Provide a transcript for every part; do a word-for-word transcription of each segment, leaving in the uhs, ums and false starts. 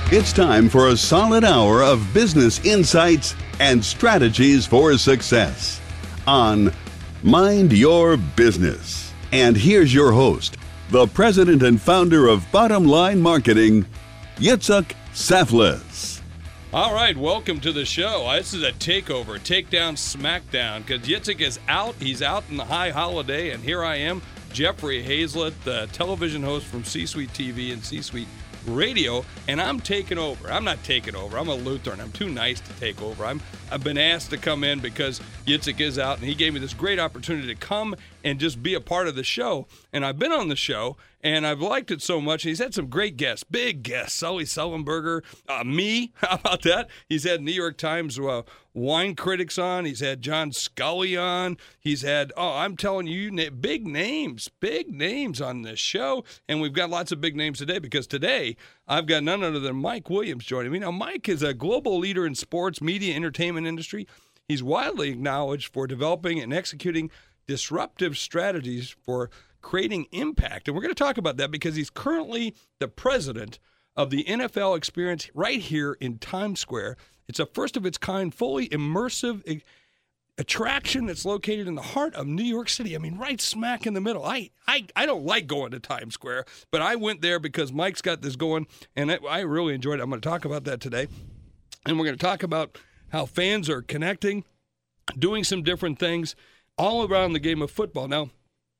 It's time for a solid hour of business insights and strategies for success on Mind Your Business. And here's your host, the president and founder of Bottom Line Marketing, Yitzhak Saftlas. All right, welcome to the show. This is a takeover, takedown, smackdown, because Yitzhak is out. He's out in the high holiday, and here I am, Jeffrey Hayzlett, the television host from C-Suite T V and C-Suite Radio, and I'm taking over. I'm not taking over. I'm a Lutheran. I'm too nice to take over. I'm, I've been asked to come in because Yitzhak is out, and he gave me this great opportunity to come and just be a part of the show. And I've been on the show, and I've liked it so much. He's had some great guests, big guests. Sully Sullenberger, uh, me, how about that? He's had New York Times uh, wine critics on. He's had John Scully on. He's had, oh, I'm telling you, big names, big names on this show. And we've got lots of big names today because today I've got none other than Mike Williams joining me. Now, Mike is a global leader in sports, media, entertainment industry. He's widely acknowledged for developing and executing disruptive strategies for creating impact. And we're going to talk about that because he's currently the president of the N F L Experience right here in Times Square. It's a first-of-its-kind, fully immersive attraction that's located in the heart of New York City. I mean, right smack in the middle. I I, I don't like going to Times Square, but I went there because Mike's got this going, and I, I really enjoyed it. I'm going to talk about that today. And we're going to talk about how fans are connecting, doing some different things all around the game of football. Now,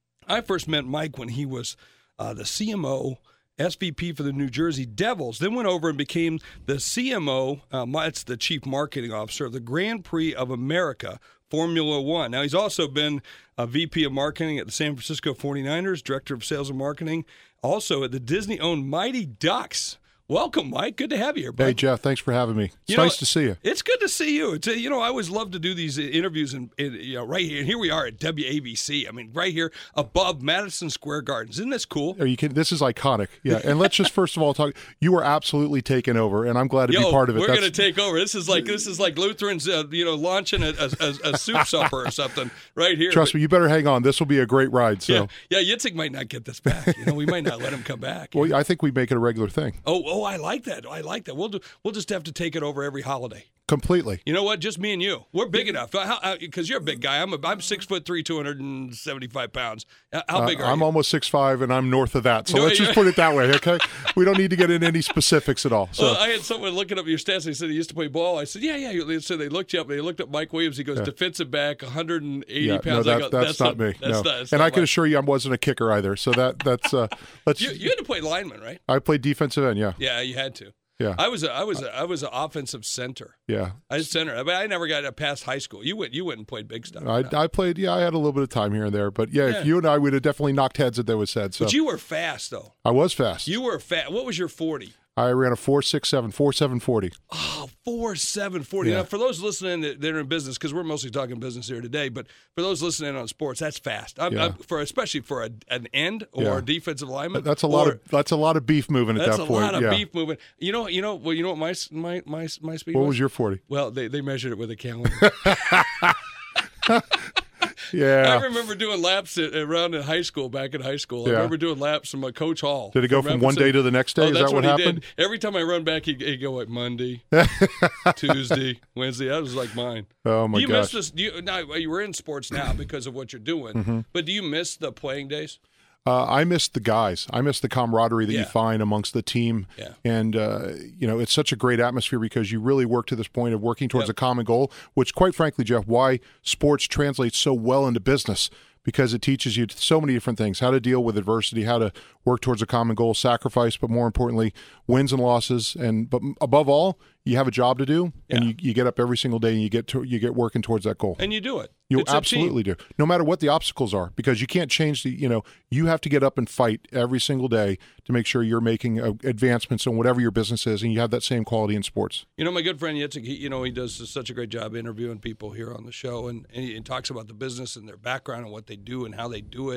I first met Mike when he was uh, the C M O, S V P for the New Jersey Devils, then went over and became the C M O, uh, that's the Chief Marketing Officer of the Grand Prix of America, Formula One. Now, he's also been a V P of Marketing at the San Francisco forty-niners, Director of Sales and Marketing, also at the Disney-owned Mighty Ducks. Welcome, Mike. Good to have you here, bud. Hey, Jeff. Thanks for having me. It's you nice know, to see you. It's good to see you. It's a, you know, I always love to do these interviews and you know, right here. And here we are at W A B C. I mean, right here above Madison Square Gardens. Isn't this cool? Are you kidding? This is iconic. Yeah. And let's just first of all talk. You are absolutely taking over, and I'm glad to Yo, be part of it. We're going to take over. This is like this is like Lutherans, uh, you know, launching a, a, a soup supper or something right here. Trust me, you better hang on. This will be a great ride. So yeah, yeah, Yitzhak might not get this back. You know, we might not let him come back. Well, I think we make it a regular thing. Oh, oh, I like that. I like that. We'll do. We'll just have to take it over every holiday. Completely. You know what? Just me and you. We're big enough. Because you're a big guy. I'm a, I'm six foot three, two hundred seventy-five pounds. How big uh, are I'm you? I'm almost six five, and I'm north of that. So No, let's yeah. just put it that way, okay? We don't need to get into any specifics at all. So Well, I had someone looking up your stats. They said he used to play ball. I said, yeah, yeah. So they looked you up. They looked up Mike Williams. He goes, Yeah. defensive back, one hundred eighty yeah, pounds. no, I that, go, that's, not me. That's no. not, that's and not I can Mike. assure you, I wasn't a kicker either. So that that's uh, let's. You, you had to play lineman, right? I played defensive end. Yeah. Yeah, you had to. Yeah. I was a, I was a, I was an offensive center. Yeah. I was center, but I never got past high school. You went you went and played big stuff. I, no. I played. Yeah, I had a little bit of time here and there, but yeah, Yeah. if you and I would have definitely knocked heads if that was said. So But you were fast though. I was fast. You were fast. What was your forty? I ran a four six seven, four seven forty. Oh, four seven forty. Yeah. Now, for those listening that that are in business, because we're mostly talking business here today, but for those listening on sports, that's fast. I'm, Yeah. I'm, for especially for a, an end or Yeah. a defensive lineman. That's a lot or- of that's a lot of beef moving at That's that a point. lot of yeah. beef moving. You know, you know. Well, you know what my my my my speed What was? was your forty? Well, they they measured it with a calendar. Yeah. I remember doing laps at, around in high school, back in high school. I Yeah. remember doing laps from uh, Coach Hall. Did it go from one Memphis. day to the next day? Oh, Is that's that what, he happened? did. Every time I run back, he'd, he'd go like Monday, Tuesday, Wednesday. That was like mine. Oh my do you gosh. miss this? Do you, now, you were in sports now because of what you're doing, Mm-hmm. but do you miss the playing days? Uh, I miss the guys. I miss the camaraderie that Yeah. you find amongst the team. Yeah. And, uh, you know, it's such a great atmosphere because you really work to this point of working towards Yep. a common goal, which, quite frankly, Jeff, why sports translates so well into business, because it teaches you so many different things, how to deal with adversity, how to work towards a common goal, sacrifice, but more importantly, wins and losses. And but above all, you have a job to do, and Yeah. you, you get up every single day and you get to, you get working towards that goal. And you do it. You It's a team. absolutely do. No matter what the obstacles are, because you can't change the, you know, you have to get up and fight every single day to make sure you're making uh, advancements in whatever your business is, and you have that same quality in sports. You know, my good friend Yitzhak, he, you know, he does such a great job interviewing people here on the show, and, and he and talks about the business and their background and what they do and how they do it.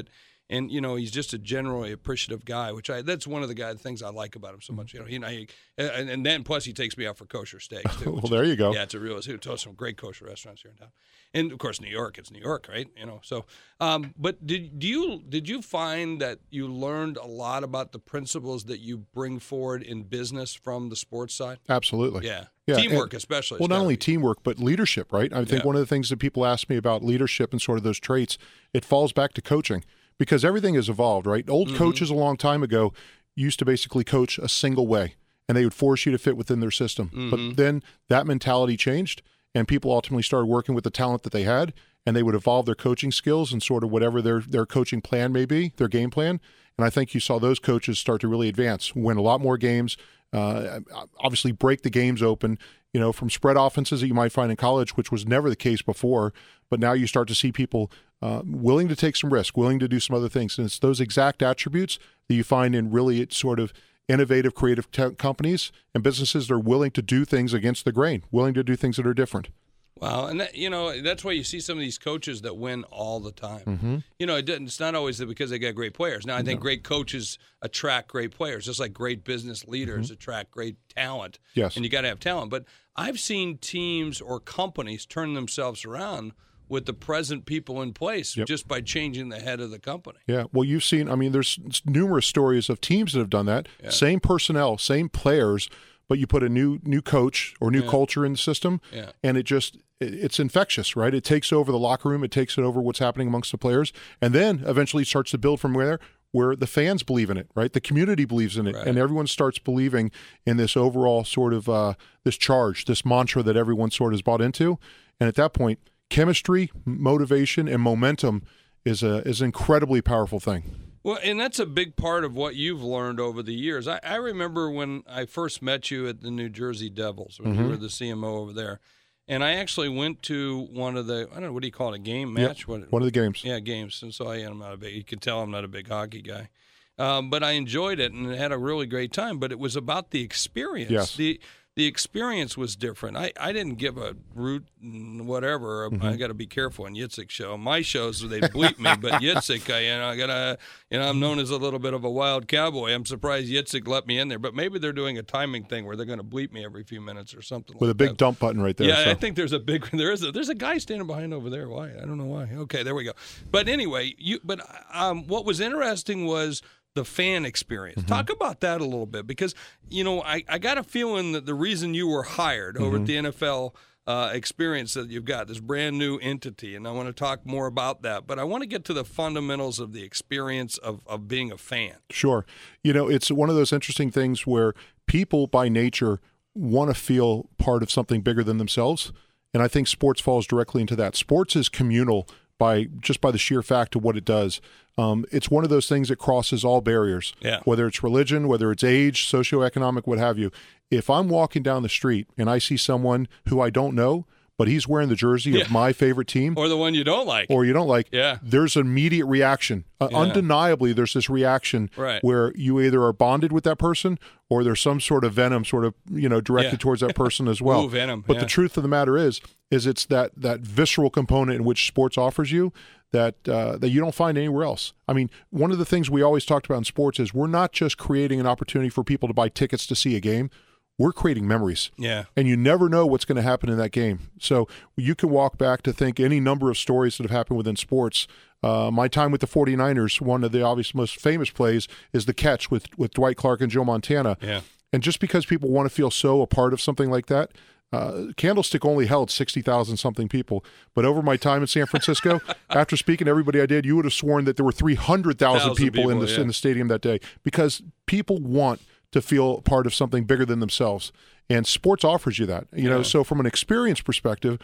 And, you know, he's just a generally appreciative guy, which I that's one of the guy, things I like about him so much. You know, you know he, and, and then plus he takes me out for kosher steaks, too. Well, there you go. Yeah, it's a real, he told some great kosher restaurants here in town. And, of course, New York, it's New York, right? You know, so, um, but did, do you, did you find that you learned a lot about the principles that you bring forward in business from the sports side? Absolutely. Yeah. Yeah, teamwork, and, especially. Well, not only be. teamwork, but leadership, right? I think yeah. one of the things that people ask me about leadership and sort of those traits, it falls back to coaching because everything has evolved, right? Old mm-hmm. coaches a long time ago used to basically coach a single way, and they would force you to fit within their system. Mm-hmm. But then that mentality changed, and people ultimately started working with the talent that they had, and they would evolve their coaching skills and sort of whatever their, their coaching plan may be, their game plan. And I think you saw those coaches start to really advance, win a lot more games, uh, obviously break the games open, you know, from spread offenses that you might find in college, which was never the case before. But now you start to see people uh, willing to take some risk, willing to do some other things. And it's those exact attributes that you find in really sort of innovative, creative te- companies and businesses that are willing to do things against the grain, willing to do things that are different. Wow, and that, you know, that's why you see some of these coaches that win all the time. Mm-hmm. You know, it doesn't, it's not always because they got great players. Now, I think no. great coaches attract great players, just like great business leaders mm-hmm. attract great talent. Yes. And you got to have talent. But I've seen teams or companies turn themselves around with the present people in place yep. just by changing the head of the company. Yeah, well, you've seen, I mean, there's numerous stories of teams that have done that. Yeah. Same personnel, same players, but you put a new new coach or new yeah. culture in the system, yeah. and it just it's infectious, right? It takes over the locker room, it takes it over what's happening amongst the players, and then eventually starts to build from where where the fans believe in it, right? The community believes in it, right. and everyone starts believing in this overall sort of uh, this charge, this mantra that everyone sort of is bought into, and at that point, chemistry, motivation, and momentum is a is an incredibly powerful thing. Well, and that's a big part of what you've learned over the years. I, I remember when I first met you at the New Jersey Devils, when mm-hmm. you were the C M O over there. And I actually went to one of the, I don't know, what do you call it, a game match? Yep. What, one of the games. Yeah, games. And so I am not a big, you can tell I'm not a big hockey guy. Um, but I enjoyed it and had a really great time. But it was about the experience. Yes. The The experience was different. I, I didn't give a root whatever. Mm-hmm. I got to be careful on Yitzhak's show. My shows they bleep me, but Yitzhak, I, you know, I gotta, you know, I'm known as a little bit of a wild cowboy. I'm surprised Yitzhak let me in there, but maybe they're doing a timing thing where they're going to bleep me every few minutes or something. With like a big that. dump button right there. Yeah, so. I think there's a big there is a, there's a guy standing behind over there. Why? I don't know why. Okay, there we go. But anyway, you but um, what was interesting was the fan experience. Mm-hmm. Talk about that a little bit because, you know, I, I got a feeling that the reason you were hired mm-hmm. over at the N F L uh, experience that you've got, this brand new entity, and I want to talk more about that. But I want to get to the fundamentals of the experience of, of being a fan. Sure. You know, it's one of those interesting things where people by nature want to feel part of something bigger than themselves. And I think sports falls directly into that. Sports is communal by just by the sheer fact of what it does. Um, it's one of those things that crosses all barriers, yeah. whether it's religion, whether it's age, socioeconomic, what have you. If I'm walking down the street and I see someone who I don't know, but he's wearing the jersey yeah. of my favorite team. Or the one you don't like. Or you don't like. Yeah. There's an immediate reaction. Uh, yeah. Undeniably, there's this reaction right. where you either are bonded with that person or there's some sort of venom sort of, you know, directed yeah. towards that person as well. Ooh, venom. But yeah. the truth of the matter is, is it's that that visceral component in which sports offers you that uh, that you don't find anywhere else. I mean, one of the things we always talked about in sports is we're not just creating an opportunity for people to buy tickets to see a game. We're creating memories. Yeah. And you never know what's going to happen in that game. So you can walk back to think any number of stories that have happened within sports. Uh, my time with the forty-niners, one of the obvious most famous plays is the catch with, with Dwight Clark and Joe Montana. Yeah. And just because people want to feel so a part of something like that, uh, Candlestick only held sixty thousand something people. But over my time in San Francisco, after speaking to everybody I did, you would have sworn that there were three hundred thousand people, people in, the, yeah. in the stadium that day because people want to feel part of something bigger than themselves. And sports offers you that. You yeah. know, so from an experience perspective,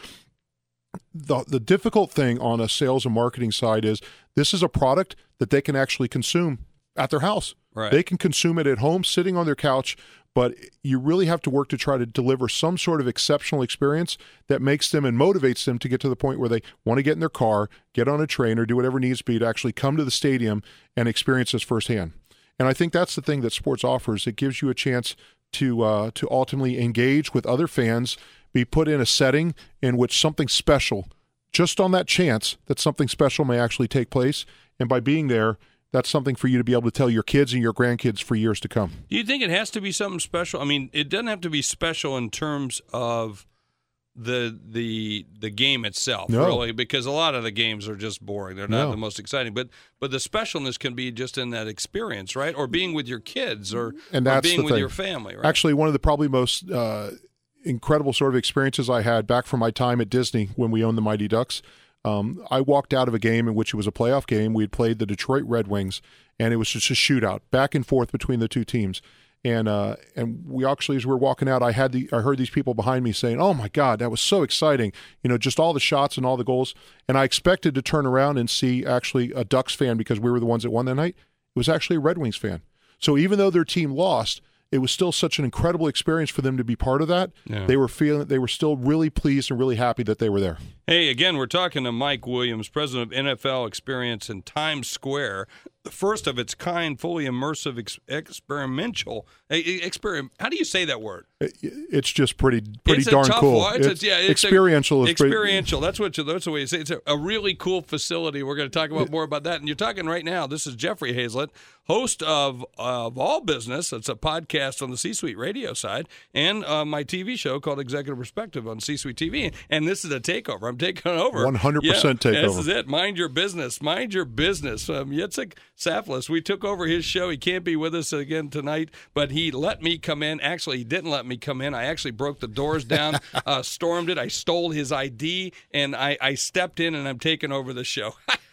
the the difficult thing on a sales and marketing side is this is a product that they can actually consume at their house. Right. They can consume it at home, sitting on their couch, but you really have to work to try to deliver some sort of exceptional experience that makes them and motivates them to get to the point where they want to get in their car, get on a train, or do whatever needs to be to actually come to the stadium and experience this firsthand. And I think that's the thing that sports offers. It gives you a chance to uh, to ultimately engage with other fans, be put in a setting in which something special, just on that chance that something special may actually take place. And by being there, that's something for you to be able to tell your kids and your grandkids for years to come. Do you think it has to be something special? I mean, it doesn't have to be special in terms of the the the game itself, no. really, because a lot of the games are just boring. They're not no. the most exciting. But but the specialness can be just in that experience, right? Or being with your kids, or, and that's or being the with thing. your family, right? Actually, one of the probably most uh, incredible sort of experiences I had back from my time at Disney when we owned the Mighty Ducks, um, I walked out of a game in which it was a playoff game. We had played the Detroit Red Wings, and it was just a shootout, back and forth between the two teams. And uh, and we actually, as we were walking out, I had the I heard these people behind me saying, "Oh my God, that was so exciting!" You know, just all the shots and all the goals. And I expected to turn around and see actually a Ducks fan, because we were the ones that won that night. It was actually a Red Wings fan. So even though their team lost, it was still such an incredible experience for them to be part of that. Yeah. They were feeling they were still really pleased and really happy that they were there. Hey, again, we're talking to Mike Williams, president of N F L Experience in Times Square, the first of its kind, fully immersive, ex- experimental. Exper- How do you say that word? It's just pretty, pretty it's darn a tough cool. One. It's, it's, it's, yeah, it's experiential. A, is experiential. Pretty, that's what. You, that's the way you say it. It's a, a really cool facility. We're going to talk about more about that. And you're talking right now. This is Jeffrey Hayzlett, host of of All Business. It's a podcast on the C-Suite Radio side, and uh, my T V show called Executive Perspective on C-Suite T V. And this is a takeover. I'm taking over. one hundred percent yeah, takeover. This is it. Mind your business. Mind your business. Um, Yitzhak Saflis, we took over his show. He can't be with us again tonight, but he let me come in. Actually, he didn't let me come in. I actually broke the doors down, uh, stormed it. I stole his I D, and I, I stepped in, and I'm taking over the show.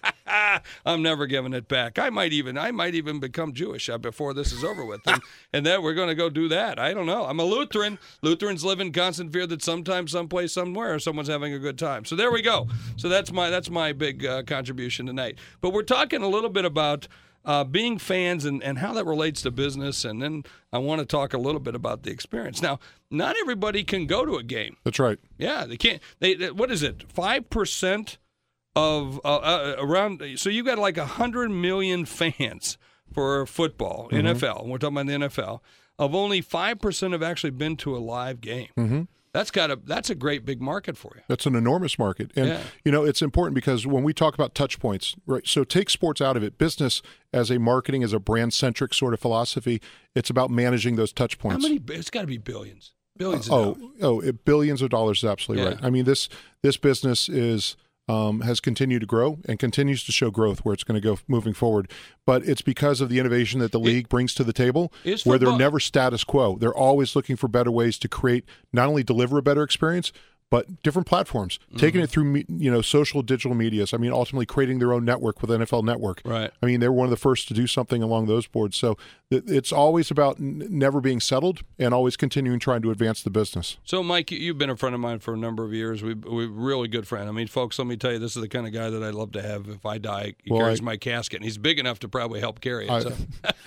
I'm never giving it back. I might even I might even become Jewish uh, before this is over with, and, and then we're going to go do that. I don't know. I'm a Lutheran. Lutherans live in constant fear that sometime, someplace, somewhere, someone's having a good time. So there we go. So that's my that's my big uh, contribution tonight. But we're talking a little bit about uh, being fans and, and how that relates to business, and then I want to talk a little bit about the experience. Now, not everybody can go to a game. That's right. Yeah, they can't. They, they what is it? Five percent of uh, uh, around. So you got like a hundred million fans for football, mm-hmm. N F L. And we're talking about the N F L. Of only five percent have actually been to a live game. Mm-hmm. That's got a that's a great big market for you. That's an enormous market. And, yeah. you know, it's important because when we talk about touch points, right, so take sports out of it. Business as a marketing, as a brand-centric sort of philosophy, it's about managing those touch points. How many? It's got to be billions. Billions of oh, dollars. Oh, it, billions of dollars is absolutely yeah. right. I mean, this this business is um, has continued to grow and continues to show growth where it's going to go moving forward. But it's because of the innovation that the league it, brings to the table, where they're never status quo. They're always looking for better ways to create, not only deliver a better experience, but different platforms, mm-hmm. taking it through, you know, social digital medias. I mean, ultimately creating their own network with N F L Network. Right. I mean, they were one of the first to do something along those boards. So it's always about n- never being settled and always continuing trying to advance the business. So, Mike, you've been a friend of mine for a number of years. We we really good friend. I mean, folks, let me tell you, this is the kind of guy that I'd love to have if I die. He well, carries I, my casket, and he's big enough to probably help carry it. I, so.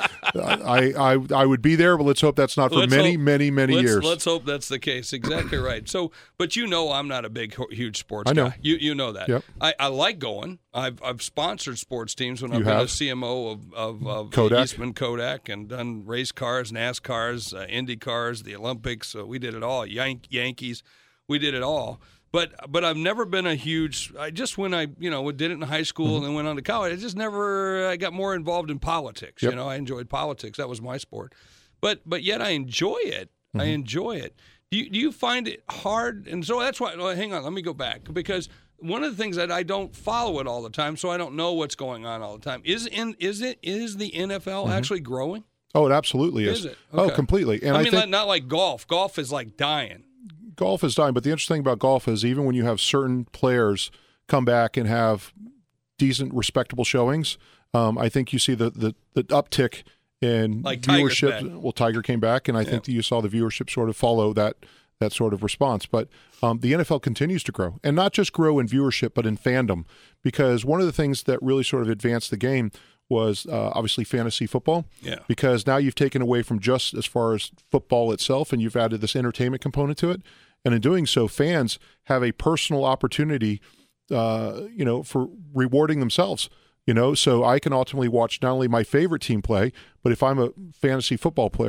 I, I I would be there, but let's hope that's not for let's many, hope, many, many let's, years. Let's hope that's the case. Exactly right. So, but you know, I'm not a big, huge sports I know. guy. You you know that. Yep. I, I like going. I've I've sponsored sports teams when You I've been have? a C M O of of, of Kodak. Eastman Kodak and done race cars, NASCARs, uh, Indy cars, the Olympics. So we did it all. Yank, Yankees, we did it all. But but I've never been a huge. I just when I you know did it in high school mm-hmm. and then went on to college. I just never. I got more involved in politics. Yep. You know, I enjoyed politics. That was my sport. But but yet I enjoy it. Mm-hmm. I enjoy it. Do you, do you find it hard? And so that's why. Well, hang on. Let me go back because one of the things that I don't follow it all the time, so I don't know what's going on all the time. Is in is it is the N F L mm-hmm. actually growing? Oh, it absolutely is. Is it? Okay. Oh, completely. And I I mean, think not like golf. Golf is like dying. Golf is dying, but the interesting thing about golf is even when you have certain players come back and have decent, respectable showings, um, I think you see the the, the uptick in like viewership. Back. Well, Tiger came back, and I yeah. think that you saw the viewership sort of follow that that sort of response. But um, the N F L continues to grow, and not just grow in viewership, but in fandom, because one of the things that really sort of advanced the game was uh, obviously fantasy football. Yeah. Because now you've taken away from just as far as football itself, and you've added this entertainment component to it. And in doing so, fans have a personal opportunity, uh, you know, for rewarding themselves. You know, so I can ultimately watch not only my favorite team play, but if I'm a fantasy football player,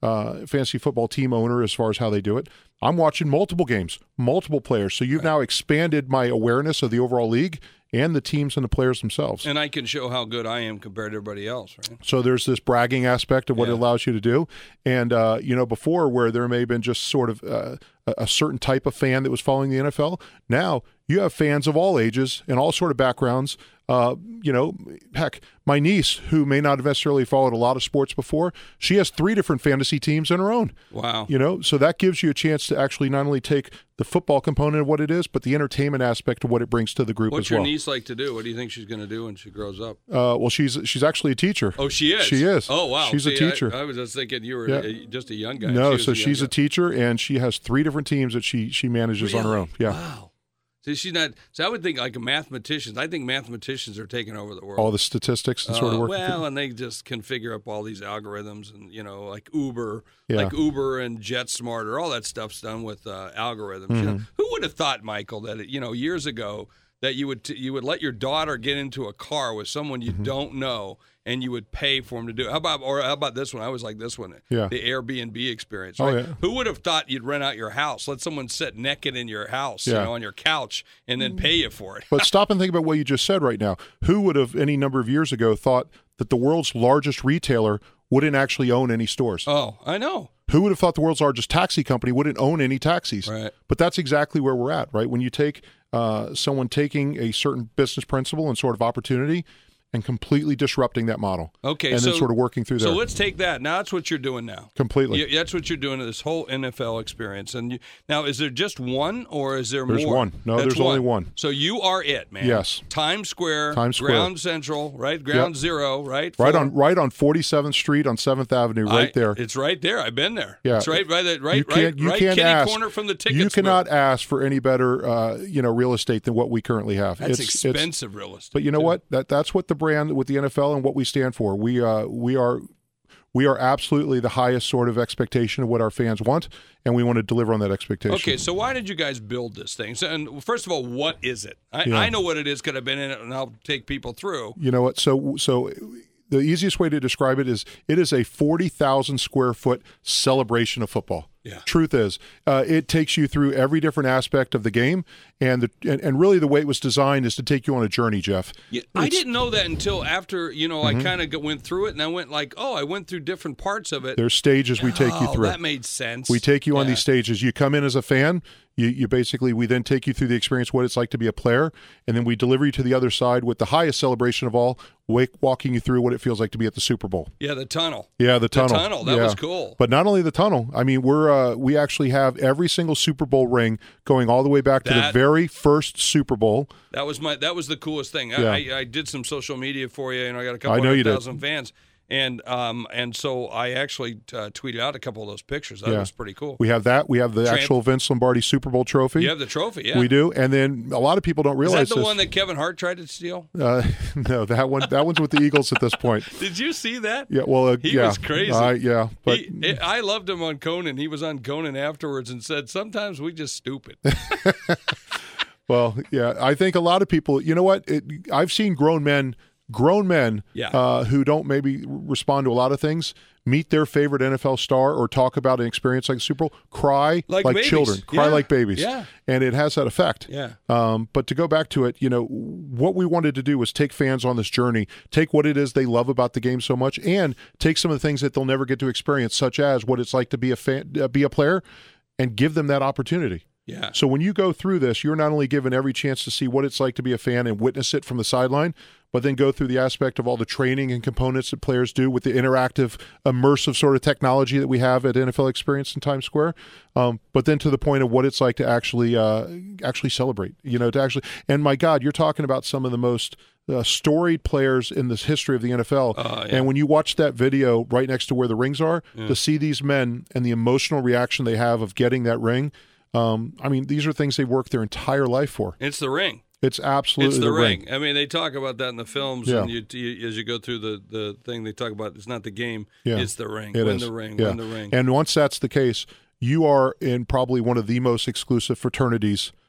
uh, fantasy football team owner as far as how they do it. I'm watching multiple games, multiple players. So you've right. now expanded my awareness of the overall league and the teams and the players themselves. And I can show how good I am compared to everybody else, right? So there's this bragging aspect of what yeah. it allows you to do. And, uh, you know, before where there may have been just sort of uh, a certain type of fan that was following the N F L, now you have fans of all ages and all sort of backgrounds. Uh, you know, heck, my niece, who may not have necessarily followed a lot of sports before, she has three different fantasy teams in her own. Wow. You know, so that gives you a chance to actually not only take the football component of what it is, but the entertainment aspect of what it brings to the group What's as well. What's your niece like to do? What do you think she's going to do when she grows up? Uh, well, she's she's actually a teacher. Oh, she is? She is. Oh, wow. She's See, a teacher. I, I was just thinking you were Yeah. a, just a young guy. No, she so a she's guy. a teacher, and she has three different teams that she she manages really? on her own. Yeah. Wow. See, she's not. So I would think like mathematicians. I think mathematicians are taking over the world. All the statistics and sort of uh, work. Well, and they just can figure up all these algorithms, and you know, like Uber, Yeah. like Uber and JetSmart, or all that stuff's done with uh, algorithms. Mm-hmm. You know, who would have thought, Michael, that it, you know, years ago that you would t- you would let your daughter get into a car with someone you Mm-hmm. don't know, and you would pay for them to do it? How about or how about this one? I was like this one, Yeah. the Airbnb experience. Oh, Right? yeah. Who would have thought you'd rent out your house, let someone sit naked in your house, you Yeah. know, on your couch, and then pay you for it? But stop and think about what you just said right now. Who would have any number of years ago thought that the world's largest retailer wouldn't actually own any stores? Oh, I know. Who would have thought the world's largest taxi company wouldn't own any taxis? Right. But that's exactly where we're at, right? When you take uh, someone taking a certain business principle and sort of opportunity and completely disrupting that model. Okay, and so, then sort of working through so there. let's take that. Now that's what you're doing now. Completely. You, that's what you're doing to this whole N F L experience. And you, now, is there just one, or is there There's more? one. No, That's there's only one. So you are it, man. Yes. Times Square. Times Square. Ground Central, right? Ground Yep. Zero, right? Right For- on right on forty-seventh Street on seventh Avenue, right I- there. It's right there. I've been there. Yeah. It's right by the right, You right, can't- you right can't kitty ask- corner from the tickets. You cannot booth. ask for any better, uh, you know, real estate than what we currently have. That's It's- it's- expensive real estate. But you know too. what? That that's what the brand with the N F L and what we stand for. We uh we are we are absolutely the highest sort of expectation of what our fans want, and we want to deliver on that expectation. Okay, so why did you guys build this thing? So, and first of all, what is it? I, Yeah. I know what it is because I've been in it, and I'll take people through. You know what? So so the easiest way to describe it is it is a forty thousand square foot celebration of football. Yeah. Truth is, uh, it takes you through every different aspect of the game, and the and, and really the way it was designed is to take you on a journey, Jeff. Yeah, I It's- didn't know that until after, you know, Mm-hmm. I kind of went through it, and I went like, oh, I went through different parts of it. There's stages we take you Oh, through. that made sense. We take you on Yeah. these stages. You come in as a fan. You, you basically, we then take you through the experience, what it's like to be a player, and then we deliver you to the other side with the highest celebration of all, wake, walking you through what it feels like to be at the Super Bowl. Yeah, the tunnel. Yeah, the tunnel. tunnel, that Yeah. was cool. But not only the tunnel. I mean, we're uh, we actually have every single Super Bowl ring going all the way back to That- the very first Super Bowl. That was my. That was the coolest thing. Yeah. I, I, I did some social media for you, and I got a couple I know hundred you did. thousand fans, and um, and so I actually uh, tweeted out a couple of those pictures. That Yeah. was pretty cool. We have that. We have the Tramp- actual Vince Lombardi Super Bowl trophy. You have the trophy, yeah. We do, and then a lot of people don't Is realize that the this. one that Kevin Hart tried to steal? uh, no, that one. That one's with the Eagles at this point. Did you see that? Yeah, well, uh, He yeah, was crazy. Uh, yeah, but He, I loved him on Conan. He was on Conan afterwards and said, "Sometimes we just stupid." well, yeah, I think a lot of people. You know what? It, I've seen grown men, grown men, Yeah. uh, who don't maybe respond to a lot of things, meet their favorite N F L star or talk about an experience like the Super Bowl, cry Like like, babies. children, cry Yeah. like babies, Yeah. and it has that effect. Yeah. Um, but to go back to it, you know, what we wanted to do was take fans on this journey, take what it is they love about the game so much, and take some of the things that they'll never get to experience, such as what it's like to be a fan, uh, be a player, and give them that opportunity. Yeah. So when you go through this, you're not only given every chance to see what it's like to be a fan and witness it from the sideline, but then go through the aspect of all the training and components that players do with the interactive, immersive sort of technology that we have at N F L Experience in Times Square. Um, but then to the point of what it's like to actually uh, actually celebrate, you know, to actually. And my God, you're talking about some of the most uh, storied players in this history of the N F L. Uh, yeah. And when you watch that video right next to where the rings are, to see these men and the emotional reaction they have of getting that ring. Um, I mean, these are things they work their entire life for. It's the ring. It's absolutely It's the, ring. ring. I mean, they talk about that in the films, Yeah. and you, you as you go through the, the thing, they talk about it's not the game, Yeah. it's the ring. It win is. the ring, Yeah. win the ring. And once that's the case, you are in probably one of the most exclusive fraternities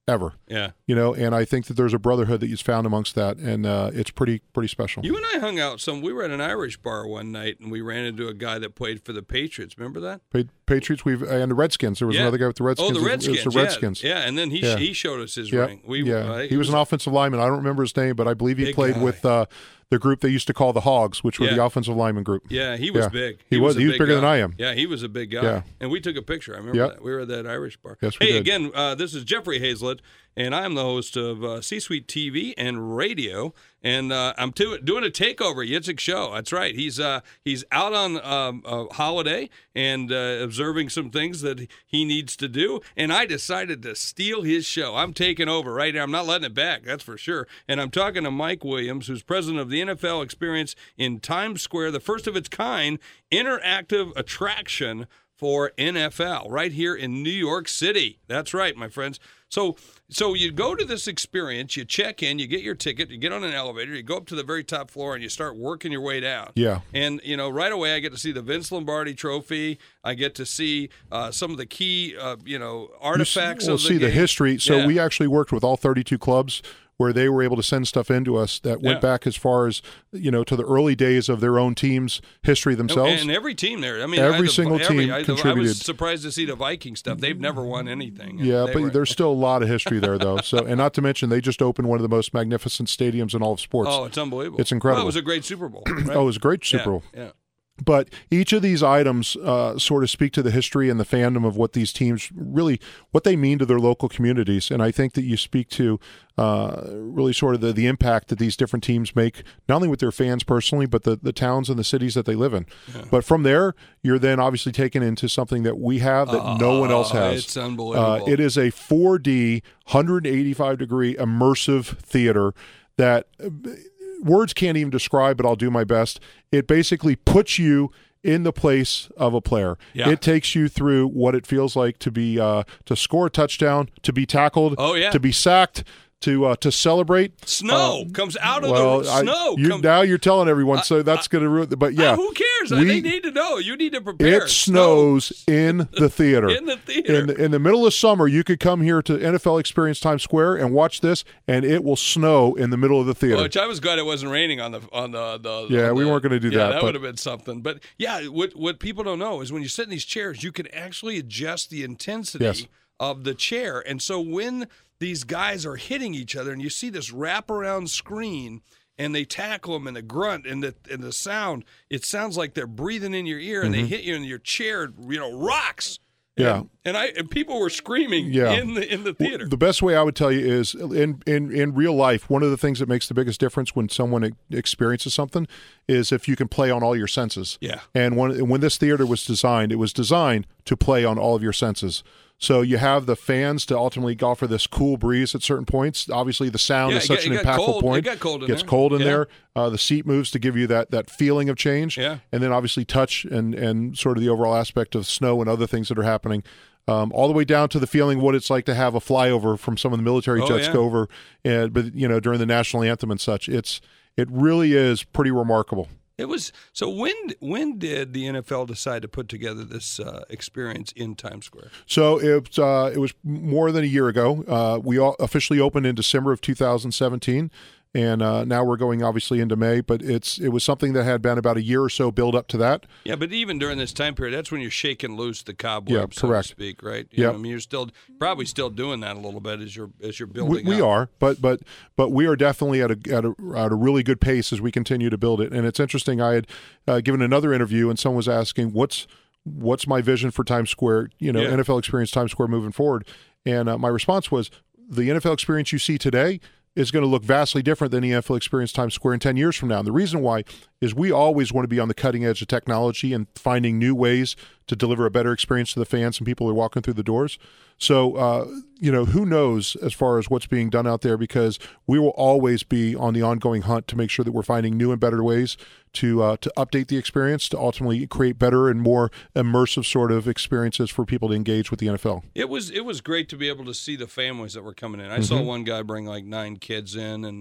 ever. Yeah. You know, and I think that there's a brotherhood that you've found amongst that, and uh, it's pretty pretty special. You and I hung out some. We were at an Irish bar one night, and we ran into a guy that played for the Patriots. Remember that? Pa- Patriots, we've and the Redskins. There was yeah. another guy with the Redskins. Oh, the Redskins. It was the Redskins. Yeah, yeah. And then he yeah. he showed us his yeah. ring. We, yeah, uh, he was, was an offensive lineman. I don't remember his name, but I believe he Big played guy. with uh, the group they used to call the Hogs, which were Yeah. the offensive lineman group. Yeah, he was Yeah. big. He was- a he was big bigger guy. than I am. Yeah, he was a big guy. Yeah. And we took a picture. I remember Yep. that. We were at that Irish bar. Yes, we hey, did. again, uh, this is Jeffrey Hazlett, and I'm the host of uh, C-Suite T V and radio, and uh, I'm to- doing a takeover Yitzhak show. That's right. He's uh, he's out on um, a holiday and uh, observing some things that he needs to do, and I decided to steal his show. I'm taking over right now. I'm not letting it back, that's for sure. And I'm talking to Mike Williams, who's president of the N F L Experience in Times Square, the first of its kind interactive attraction for N F L right here in New York City. That's right, my friends. So so you go to this experience, you check in, you get your ticket, you get on an elevator, you go up to the very top floor, and you start working your way down. Yeah. And, you know, right away I get to see the Vince Lombardi Trophy. I get to see uh, some of the key, uh, you know, artifacts We'll of the see the game. history. So Yeah. we actually worked with all thirty-two clubs where they were able to send stuff into us that went Yeah. back as far as, you know, to the early days of their own team's history themselves. And every team there. I mean, Every I, the, single every, team I, contributed. I was surprised to see the Viking stuff. They've never won anything. Yeah, They but were- there's still a lot of history there, though. So, and not to mention, they just opened one of the most magnificent stadiums in all of sports. Oh, it's unbelievable. It's incredible. Well, it was a great Super Bowl. Right? Oh, it was a great Super yeah, Bowl. Yeah. But each of these items uh, sort of speak to the history and the fandom of what these teams really, what they mean to their local communities. And I think that you speak to uh, really sort of the, the impact that these different teams make, not only with their fans personally, but the, the towns and the cities that they live in. Yeah. But from there, you're then obviously taken into something that we have that uh, no one else has. It's unbelievable. Uh, it is a four D, one hundred eighty-five degree immersive theater that words can't even describe, but I'll do my best. It basically puts you in the place of a player. Yeah. It takes you through what it feels like to be uh, to score a touchdown, to be tackled, oh, yeah. to be sacked, to uh, to celebrate. Snow uh, comes out of well, the I, snow. You, comes, now you're telling everyone, so that's going to ruin. But yeah, uh, who cares? we, they need to know. You need to prepare. It snows in the theater. in the theater. In the, in the middle of summer, you could come here to N F L Experience Times Square and watch this, and it will snow in the middle of the theater. Which I was glad it wasn't raining on the on the. the yeah, on we the, weren't going to do yeah, that. That but, would have been something. But yeah, what what people don't know is when you sit in these chairs, you can actually adjust the intensity Yes. of the chair, and so when these guys are hitting each other, and you see this wraparound screen, and they tackle them, and the grunt and the and the sound, it sounds like they're breathing in your ear, and Mm-hmm. they hit you, and your chair, you know, rocks. Yeah. And, and I and people were screaming Yeah. in the in the theater. The best way I would tell you is in, in, in real life, one of the things that makes the biggest difference when someone e- experiences something is if you can play on all your senses. Yeah. And when when this theater was designed, it was designed to play on all of your senses. So you have the fans to ultimately offer this cool breeze at certain points. Obviously, the sound Yeah, is it such got- an it got impactful cold. point. It got cold in Gets there. cold in Yeah. there. Uh, the seat moves to give you that that feeling of change. Yeah. And then obviously touch and and sort of the overall aspect of snow and other things that are happening. Um, all the way down to the feeling what it's like to have a flyover from some of the military Oh, jets yeah. go over, and but you know during the national anthem and such. It's it really is pretty remarkable. It was so. When when did the N F L decide to put together this uh, experience in Times Square? So it uh, it was more than a year ago. Uh, we all officially opened in December of two thousand seventeen. And uh, now we're going obviously into May, but it's it was something that had been about a year or so build up to that. Yeah, but even during this time period, that's when you're shaking loose the cobweb, Yeah, so correct. to speak, right? You Yeah, know, I mean, you're still probably still doing that a little bit as you're as you're We, building. we up. are, but but but we are definitely at a at a at a really good pace as we continue to build it. And it's interesting. I had uh, given another interview, and someone was asking, "What's what's my vision for Times Square? You know, Yeah. N F L Experience Times Square moving forward." And uh, my response was, "The N F L Experience you see today is going to look vastly different than the N F L Experience Times Square in ten years from now." And the reason why is we always want to be on the cutting edge of technology and finding new ways to deliver a better experience to the fans and people who are walking through the doors. So, uh, you know, who knows as far as what's being done out there, because we will always be on the ongoing hunt to make sure that we're finding new and better ways to uh, to update the experience, to ultimately create better and more immersive sort of experiences for people to engage with the N F L. It was it was great to be able to see the families that were coming in. I Mm-hmm. saw one guy bring like nine kids in, and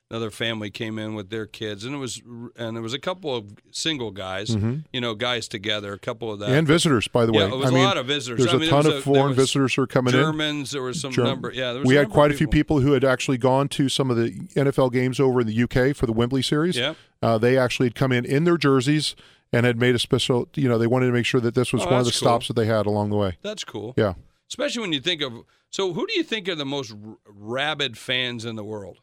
another family came in with their kids, and it was and there was a couple of single guys, Mhm. you know, guys together, a couple of that, And visitors, by the way. Yeah, it was I a mean, lot of visitors. There's I a mean, ton there of was a- there foreign was visitors who are coming in. Germans. There was some German. number. Yeah, there was we a had number quite of a few people who had actually gone to some of the N F L games over in the U K for the Wembley series. Yeah. Uh, they actually had come in in their jerseys and had made a special, you know, they wanted to make sure that this was Oh, one of the that's cool. stops that they had along the way. That's cool. Yeah. Especially when you think of, so who do you think are the most r- rabid fans in the world?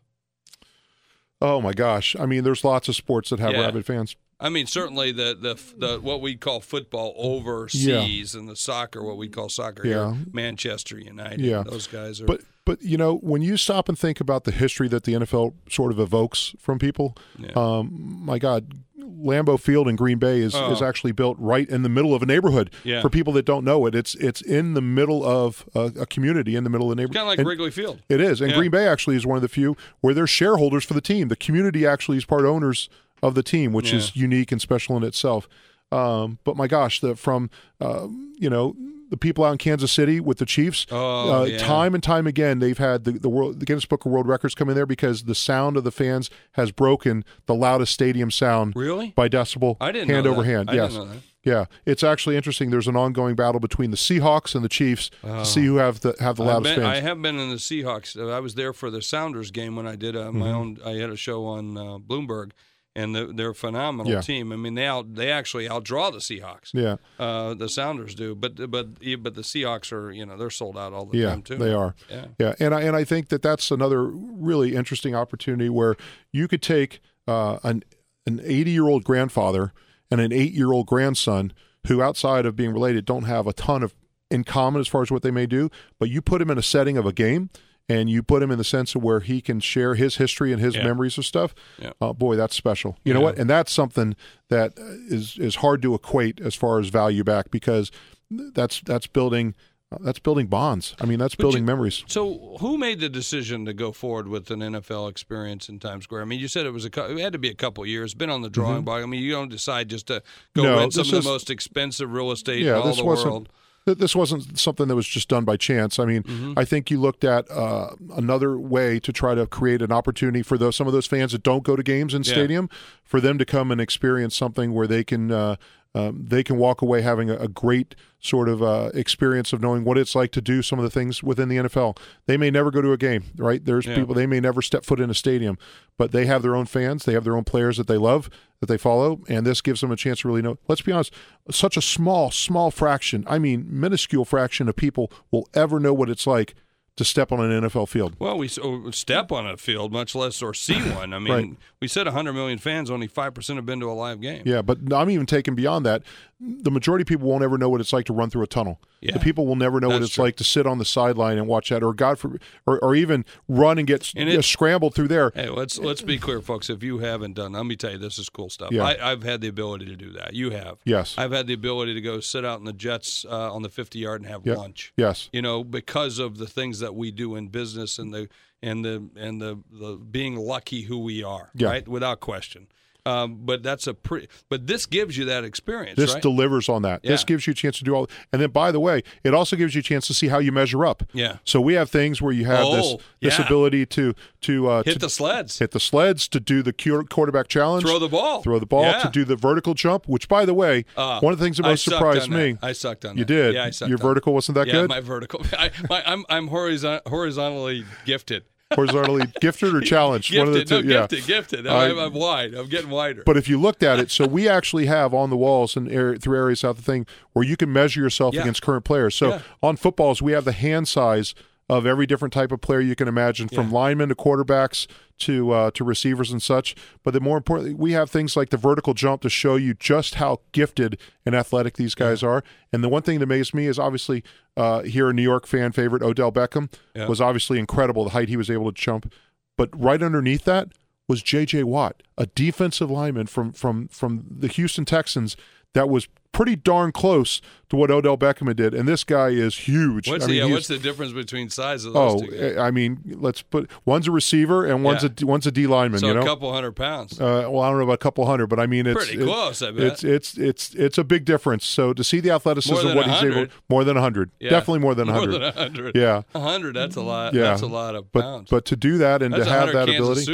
Oh, my gosh. I mean, there's lots of sports that have Yeah. rabid fans. I mean, certainly the, the the what we call football overseas and the soccer, what we call soccer Yeah. here, Manchester United. Yeah. Those guys are. But, but you know, when you stop and think about the history that the N F L sort of evokes from people, Yeah. um, my God, Lambeau Field in Green Bay is, Oh. is actually built right in the middle of a neighborhood. Yeah. For people that don't know it, it's it's in the middle of a, a community, in the middle of the neighborhood. kind of like And Wrigley Field. It is, and Yeah. Green Bay actually is one of the few where they're shareholders for the team. The community actually is part owners of the team, which Yeah. is unique and special in itself. Um, but my gosh, the from uh, you know. The people out in Kansas City with the Chiefs, Oh, uh, yeah. time and time again, they've had the, the world, the Guinness Book of World Records come in there because the sound of the fans has broken the loudest stadium sound Really? by decibel, I didn't hand know over that. hand. I yes, didn't know that. yeah, it's actually interesting. There's an ongoing battle between the Seahawks and the Chiefs to see who have the have the I've loudest been, I fans. have been in the Seahawks. Uh, I was there for the Sounders game when I did uh, my Mhm. own. I had a show on uh, Bloomberg, and the, they're a phenomenal Yeah. team. I mean, they out, they actually outdraw the Seahawks. Yeah, Uh, the Sounders do, but but but the Seahawks are, you know, they're sold out all the yeah, time too. they are. Yeah. Yeah, and I and I think that that's another really interesting opportunity where you could take uh, an an eighty year old grandfather and an eight year old grandson who, outside of being related, don't have a ton of in common as far as what they may do, but you put him in a setting of a game. And you put him in the sense of where he can share his history and his Yeah. memories of stuff. Yeah. Uh, boy, that's special. You know Yeah. what? And that's something that is is hard to equate as far as value back because that's that's building uh, that's building bonds. I mean, that's But building you- memories. So, who made the decision to go forward with an N F L experience in Times Square? I mean, you said it was a cou- it had to be a couple of years. Been on the drawing board. I mean, you don't decide just to go Mm-hmm. No, rent some this of is- the most expensive real estate Yeah, in all this the wasn't- world. Th- This wasn't something that was just done by chance. I mean, Mm-hmm. I think you looked at uh, another way to try to create an opportunity for those some of those fans that don't go to games in Yeah. stadium, for them to come and experience something where they can uh, um, they can walk away having a, a great sort of uh, experience of knowing what it's like to do some of the things within the N F L. They may never go to a game, right? There's Yeah. people they may never step foot in a stadium, but they have their own fans, they have their own players that they love, that they follow, and this gives them a chance to really know. Let's be honest, such a small, small fraction, I mean, minuscule fraction of people will ever know what it's like to step on an N F L field. Well, we s- oh, step on a field, much less or see one. I mean, Right. we said one hundred million fans, only five percent have been to a live game. Yeah, but I'm even taking beyond that. The majority of people won't ever know what it's like to run through a tunnel. Yeah. The people will never know what That's it's true. like to sit on the sideline and watch that, or God for, or, or even run and get And s- it- scrambled through there. Hey, let's let's be clear, folks. If you haven't done, let me tell you, this is cool stuff. Yeah. I, I've had the ability to do that. You have. Yes. I've had the ability to go sit out in the Jets uh, on the fifty yard and have Yep. lunch. Yes. You know, because of the things that we do in business and the and the and the, the being lucky who we are, Yeah. right? Without question. Um, but that's a pretty. But this gives you that experience, This right? delivers on that. This Yeah. gives you a chance to do all. And then, by the way, it also gives you a chance to see how you measure up. Yeah. So we have things where you have this Oh, this yeah. ability to to uh, Hit to the sleds, hit the sleds, to do the qu- quarterback challenge, throw the ball, throw the ball, Yeah. to do the vertical jump. Which, by the way, Uh, one of the things that I most sucked surprised on me. that. I sucked on You that. did. Yeah, I sucked Your on vertical wasn't that yeah, good. my vertical. I, my, I'm I'm horizon, horizontally gifted. Horizontally gifted or challenged? Gifted, One of the two. no, yeah. gifted, gifted. I- I'm, I'm wide. I'm getting wider. But if you looked at it, so we actually have on the walls and area, through areas south the thing where you can measure yourself Yeah. against current players. So Yeah. on footballs, we have the hand size of every different type of player you can imagine, from Yeah. linemen to quarterbacks to uh, to receivers and such. But then more importantly, we have things like the vertical jump to show you just how gifted and athletic these guys are. And the one thing that amazed me is obviously uh, here a New York fan favorite, Odell Beckham, Yeah. was obviously incredible, the height he was able to jump. But right underneath that was J J. Watt, a defensive lineman from from from the Houston Texans that was pretty darn close to what Odell Beckham did. And this guy is huge. What's I the mean, yeah, he's- what's the difference between size of those Oh, two guys? I mean, let's put one's a receiver and one's Yeah. a one's a D lineman. So you know, a couple hundred pounds. uh, well, I don't know about a couple hundred, but I mean, it's Pretty it- close, I bet. It's it's it's it's a big difference. So to see the athleticism, More than what a he's able, hundred. more than a hundred, Yeah. definitely more than a More hundred. than a hundred. Yeah, A hundred. That's a lot. Yeah. That's a lot of but pounds. but to do that and That's to a have hundred that cans ability, of soup.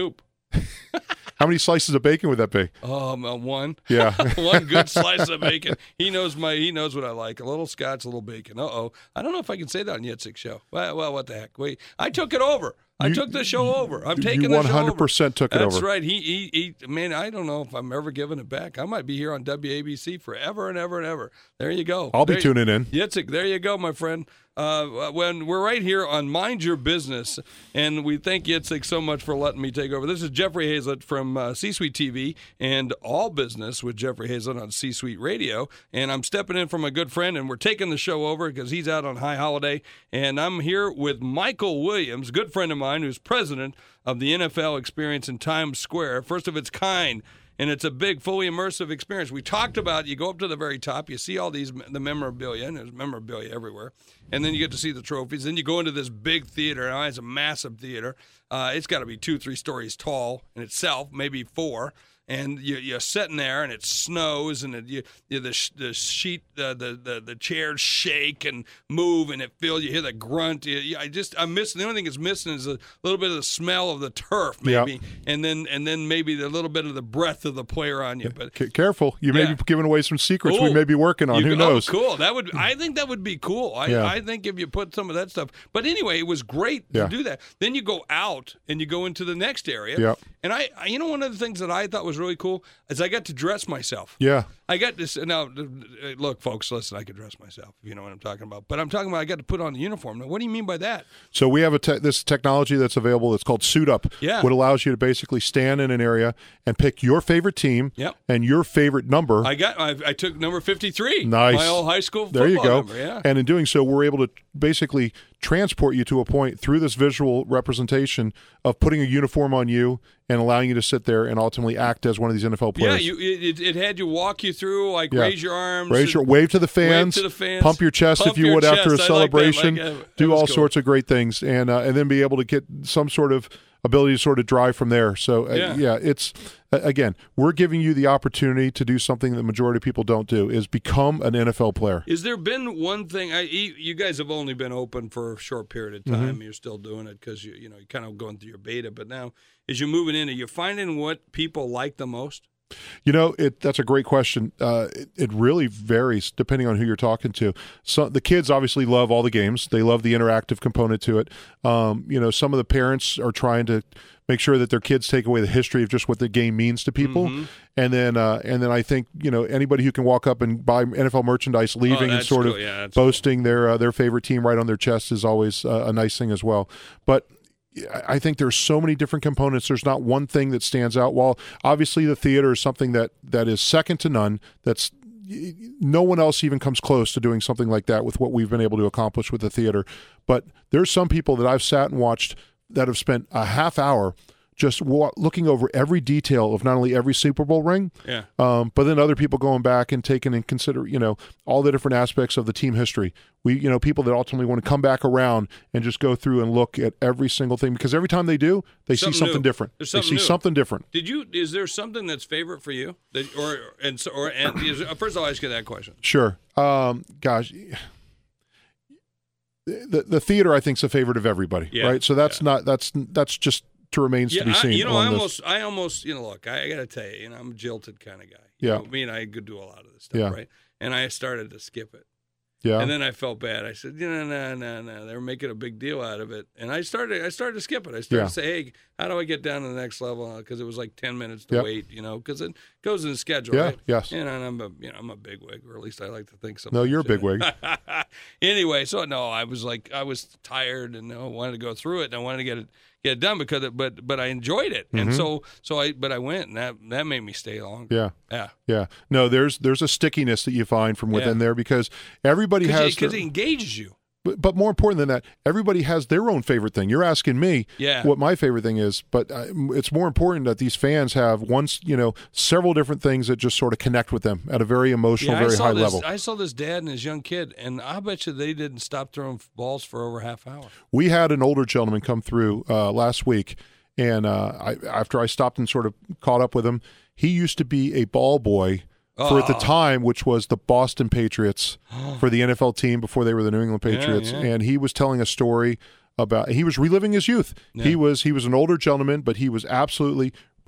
How many slices of bacon would that be? Um, uh, one. Yeah. One good slice of bacon. He knows my. He knows what I like. A little scotch, a little bacon. Uh oh. I don't know if I can say that on Yitzhak's show. Well, well, what the heck? Wait, I took it over. I You- took the show over. I'm you taking the show over. one hundred percent took it That's over. right. He, he, he, man, I don't know if I'm ever giving it back. I might be here on W A B C forever and ever and ever. There you go. I'll be There- tuning in. Yitzhak, there you go, my friend. Uh, when we're right here on Mind Your Business, and we thank Yitzhak so much for letting me take over. This is Jeffrey Hazlett from uh, C-Suite T V and All Business with Jeffrey Hazlett on C-Suite Radio, and I'm stepping in for my good friend, and we're taking the show over because he's out on high holiday, and I'm here with Michael Williams, good friend of mine, who's president of the N F L Experience in Times Square, first of its kind. And it's a big, fully immersive experience. We talked about, you go up to the very top, you see all these, the memorabilia, and there's memorabilia everywhere. And then you get to see the trophies. Then you go into this big theater. Now, it's a massive theater. Uh, it's got to be two, three stories tall in itself, maybe four. And you, you're sitting there, and it snows, and it, you, you, the the sheet, uh, the the the chairs shake and move, and it feels. You hear the grunt. You, you, I just I'm missing. The only thing that's missing is a little bit of the smell of the turf, maybe, Yep. and then and then maybe the little bit of the breath of the player on you. But C- careful, you may Yeah. be giving away some secrets we Ooh. may be working on. You Who go- knows? Oh, cool. That would. I think that would be cool. I, Yeah. I think if you put some of that stuff. But anyway, it was great Yeah. to do that. Then you go out and you go into the next area. Yep. And I, I, you know, one of the things that I thought was really cool is I got to dress myself. Yeah. I got this. Now, uh, look, folks, listen, I could dress myself, if you know what I'm talking about. But I'm talking about I got to put on the uniform. Now, what do you mean by that? So we have a te- this technology that's available. It's called Suit Up. Yeah. What allows you to basically stand in an area and pick your favorite team Yep. and your favorite number. I got. I, I took number fifty-three. Nice. My old high school There you football go. number, yeah. And in doing so, we're able to basically transport you to a point through this visual representation of putting a uniform on you and allowing you to sit there and ultimately act as one of these N F L Yeah, players. you, it, it had you walk you through, like Yeah. raise your arms. Raise your wave to the fans, Wave to the fans. pump your chest Pump if you your would after a chest. I like that, celebration, like, uh, that do was all cool. sorts of great things, and uh, and then be able to get some sort of ability to sort of drive from there. So uh, Yeah. yeah. it's uh, again, we're giving you the opportunity to do something that the majority of people don't do, is become an N F L player. Is there been one thing? I, you you guys have only been open for a short period of time. Mm-hmm. You're still doing it because you you know you're kind of going through your beta. But now, as you're moving in, are you finding what people like the most? You know, it that's a great question. Uh, it, it really varies depending on who you're talking to. So the kids obviously love all the games. They love the interactive component to it. Um, you know, some of the parents are trying to make sure that their kids take away the history of just what the game means to people. Mm-hmm. And then, uh, and then I think you know anybody who can walk up and buy N F L merchandise, leaving and Oh, that's sort cool. of Yeah, that's boasting their uh, their favorite team right on their chest is always uh, a nice thing as well. But I think there's so many different components. There's not one thing that stands out. While obviously the theater is something that, that is second to none, that's no one else even comes close to doing something like that with what we've been able to accomplish with the theater. But there's some people that I've sat and watched that have spent a half hour just wa- looking over every detail of not only every Super Bowl ring, Yeah. um, but then other people going back and taking and consider, you know, all the different aspects of the team history. We, you know, people that ultimately want to come back around and just go through and look at every single thing, because every time they do, they Something see something new. different. There's they something see new. something different. Did you? Is there something that's favorite for you? That or and so or and is, first I'll ask you that question. Sure. Um, gosh. The the theater, I think, is a favorite of everybody, Yeah, right? So that's yeah. not that's that's just to remains Yeah, to be I, seen. you know, I on this. almost, I almost, you know, look, I, I got to tell you, you know, I'm a jilted kind of guy. You Yeah. know, me and I could do a lot of this stuff, Yeah. right? And I started to skip it. Yeah. And then I felt bad. I said, no, no, no, no. They were making a big deal out of it. And I started I started to skip it. I started Yeah. to say, hey, how do I get down to the next level? Because it was like ten minutes to Yep. wait, you know, because it goes in the schedule, Yeah, right? yes. You know, and I'm a, you know, I'm a bigwig, or at least I like to think so. No, you're a bigwig. Anyway, so no, I was like, I was tired and I wanted to go through it and I wanted to get it get it done because it, but but I enjoyed it. And so so I but I went and that that made me stay longer. Mm-hmm. Yeah. Yeah. Yeah. No, there's there's a stickiness that you find from within Yeah. there, because everybody has Because their- it engages you. But, but more important than that, everybody has their own favorite thing. You're asking me Yeah. what my favorite thing is, but uh, it's more important that these fans have once, you know, several different things that just sort of connect with them at a very emotional, Yeah, I very saw high this, level. I saw this dad and his young kid, and I bet you they didn't stop throwing balls for over half hour. We had an older gentleman come through uh, last week, and uh, I, after I stopped and sort of caught up with him, he used to be a ball boy for at the Oh. time, which was the Boston Patriots for the N F L team before they were the New England Yeah, Patriots. yeah. And he was telling a story about, he was reliving his youth. Yeah. He was he was an older gentleman, but he was absolutely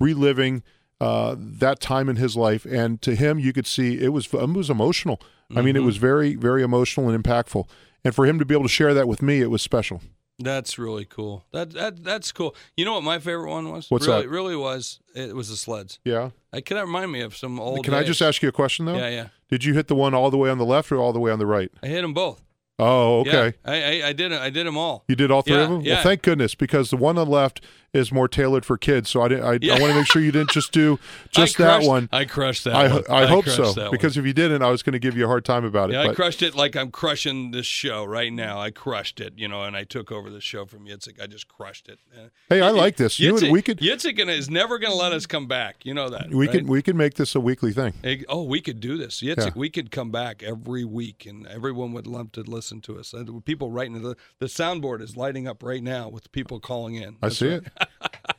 reliving uh, that time in his life. And to him, you could see it was it was emotional. Mm-hmm. I mean, it was very, very emotional and impactful. And for him to be able to share that with me, it was special. That's really cool. That that that's cool. You know what my favorite one was? What's really, that? Really was. It was the sleds. Yeah. I Can that remind me of some old Can days. I just ask you a question, though? Yeah, yeah. Did you hit the one all the way on the left or all the way on the right? I hit them both. Oh, okay. Yeah, I, I I did I did them all. You did all three yeah, of them? Yeah. Well, thank goodness, because the one on the left is more tailored for kids. So I didn't. I, yeah. I want to make sure you didn't just do just crushed, that one. I crushed that I, one. I, I hope so, that because one. if you didn't, I was going to give you a hard time about it. Yeah, but. I crushed it like I'm crushing this show right now. I crushed it, you know, and I took over the show from Yitzhak. I just crushed it. Uh, hey, I like this. You Yitzhak, we could. Yitzhak is never going to let us come back. You know that. We right? can we can make this a weekly thing. Hey, oh, we could do this. Yitzhak, Yeah. we could come back every week, and everyone would love to listen to us. And people writing the the soundboard is lighting up right now with people calling in. I That's see right. it.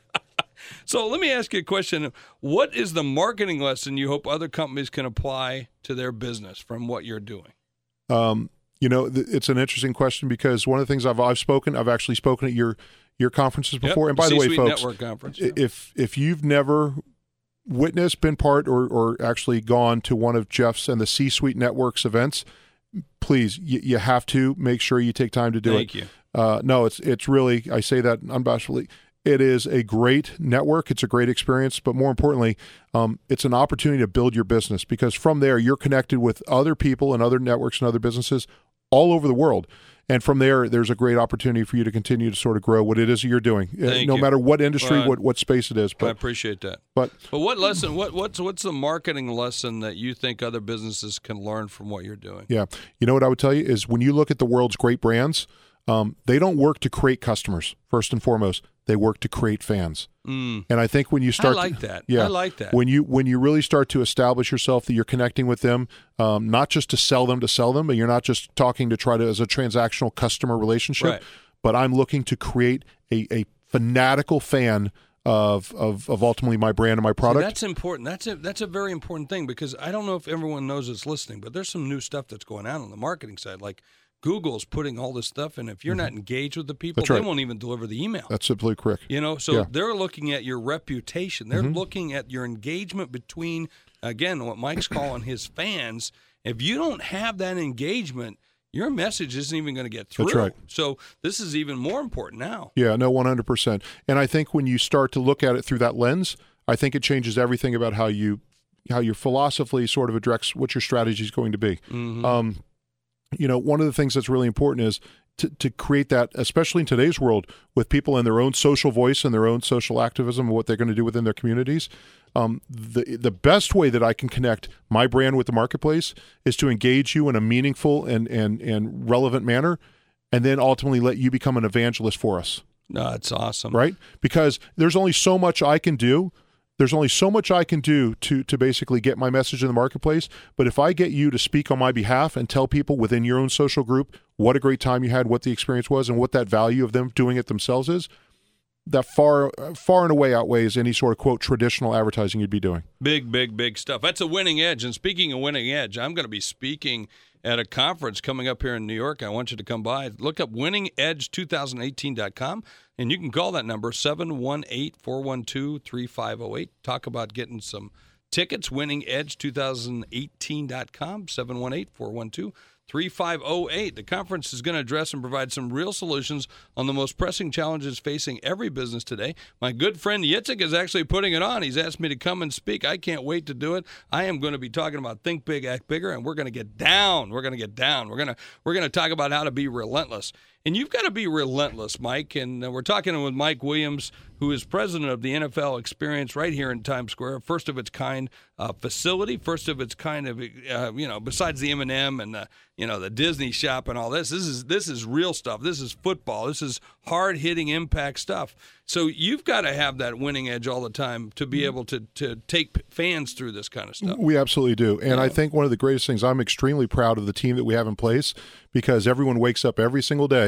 So let me ask you a question. What is the marketing lesson you hope other companies can apply to their business from what you're doing? Um, you know, th- it's an interesting question, because one of the things I've I've spoken, I've actually spoken at your your conferences before. Yep. And by the way, C-Suite folks, Network Conference, i- yeah. if if you've never witnessed, been part, or or actually gone to one of Jeff's and the C-Suite Networks events, please, you, you have to make sure you take time to do Thank it. you. Uh, no, it's it's really, I say that unabashedly. It is a great network. It's a great experience, but more importantly, um, it's an opportunity to build your business, because from there you're connected with other people and other networks and other businesses all over the world. And from there, there's a great opportunity for you to continue to sort of grow what it is that you're doing, Thank no you. matter what industry, Well, what what space it is. I But appreciate that. but But what lesson? What what's what's the marketing lesson that you think other businesses can learn from what you're doing? yeah, you know what I would tell you is, when you look at the world's great brands, um, they don't work to create customers first and foremost. They work to create fans. Mm. And I think when you start, I like to, that. Yeah, I like that. When you when you really start to establish yourself, that you're connecting with them, um, not just to sell them to sell them, but you're not just talking to try to as a transactional customer relationship, Right. but I'm looking to create a, a fanatical fan of, of of ultimately my brand and my See, product. that's important. That's a that's a very important thing, because I don't know if everyone knows it's listening, but there's some new stuff that's going on on the marketing side. Like Google's putting all this stuff in. If you're not engaged with the people, That's right. they won't even deliver the email. That's simply correct. You know, so Yeah. they're looking at your reputation. They're looking at your engagement between, again, what Mike's calling his fans. If you don't have that engagement, your message isn't even going to get through. That's right. So this is even more important now. Yeah, no, one hundred percent. And I think when you start to look at it through that lens, I think it changes everything about how you how your philosophy sort of address what your strategy is going to be. Mm-hmm. Um, you know, one of the things that's really important is to, to create that, especially in today's world, with people in their own social voice and their own social activism and what they're going to do within their communities. Um, the the best way that I can connect my brand with the marketplace is to engage you in a meaningful and and and relevant manner, and then ultimately let you become an evangelist for us. No, it's awesome. Right? Because there's only so much I can do. There's only so much I can do to to basically get my message in the marketplace. But if I get you to speak on my behalf and tell people within your own social group what a great time you had, what the experience was, and what that value of them doing it themselves is, that far far and away outweighs any sort of, quote, traditional advertising you'd be doing. Big, big, big stuff. That's a winning edge. And speaking of winning edge, I'm going to be speaking at a conference coming up here in New York. I want you to come by. Look up winning edge two thousand eighteen dot com, and you can call that number, seven one eight, four one two, three five zero eight. Talk about getting some tickets, winning edge two thousand eighteen dot com, seven one eight, four one two, three five zero eight. The conference is going to address and provide some real solutions on the most pressing challenges facing every business today. My good friend Yitzhak is actually putting it on. He's asked me to come and speak. I can't wait to do it. I am going to be talking about Think Big, Act Bigger, and we're going to get down. We're going to get down. We're going to we're going to talk about how to be relentless. And you've got to be relentless, Mike. And uh, we're talking with Mike Williams, who is president of the N F L Experience right here in Times Square, first of its kind uh, facility, first of its kind of, uh, you know, besides the M and M and the, you know, the Disney shop and all this. This is this is real stuff. This is football. This is hard hitting impact stuff. So you've got to have that winning edge all the time to be able to to take fans through this kind of stuff. We absolutely do. And Yeah. I think one of the greatest things, I'm extremely proud of the team that we have in place, because everyone wakes up every single day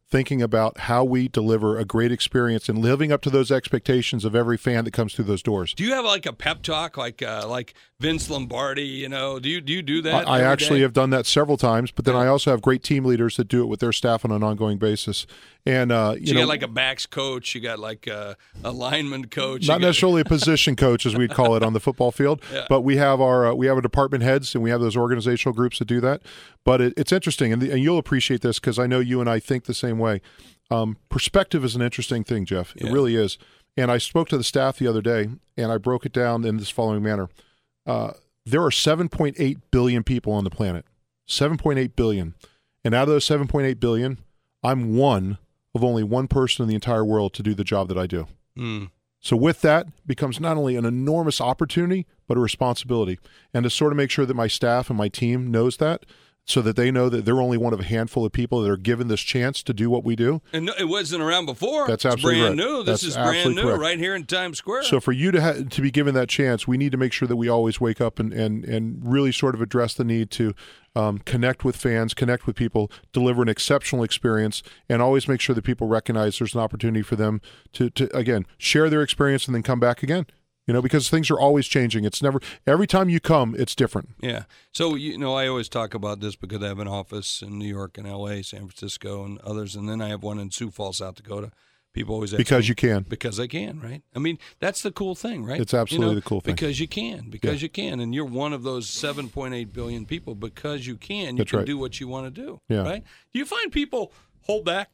thinking about how we deliver a great experience and living up to those expectations of every fan that comes through those doors. Do you have like a pep talk, like uh, like Vince Lombardi? You know, do you do you do that? I, I actually day? have done that several times, but then I also have great team leaders that do it with their staff on an ongoing basis. And uh, you, so you know, got like a backs coach, you got like a, a lineman coach, not you got... necessarily a position coach as we'd call it on the football field, yeah. but we have our uh, we have our department heads and we have those organizational groups that do that. But it, it's interesting, and, the, and you'll appreciate this because I know you and I think the same way. Um, perspective is an interesting thing, Jeff. It yeah. really is. And I spoke to the staff the other day, and I broke it down in this following manner. Uh, there are seven point eight billion people on the planet. seven point eight billion. And out of those seven point eight billion, I'm one of only one person in the entire world to do the job that I do. Mm. So with that becomes not only an enormous opportunity, but a responsibility. And to sort of make sure that my staff and my team knows that, so that they know that they're only one of a handful of people that are given this chance to do what we do. And it wasn't around before. That's it's absolutely brand right. new. This That's is brand absolutely new correct. right here in Times Square. So for you to ha- to be given that chance, we need to make sure that we always wake up and, and, and really sort of address the need to um, connect with fans, connect with people, deliver an exceptional experience, and always make sure that people recognize there's an opportunity for them to, to again, share their experience and then come back again. You know, because things are always changing. It's never every time you come, it's different. Yeah. So, you know, I always talk about this because I have an office in New York and L A, San Francisco, and others, and then I have one in Sioux Falls, South Dakota. People always ask because me, you can. Because I can, right? I mean, that's the cool thing, right? It's absolutely you know, the cool thing. Because you can. Because yeah. you can. And you're one of those seven point eight billion people. Because you can, you that's can right. do what you want to do. Yeah. Right? Do you find people hold back?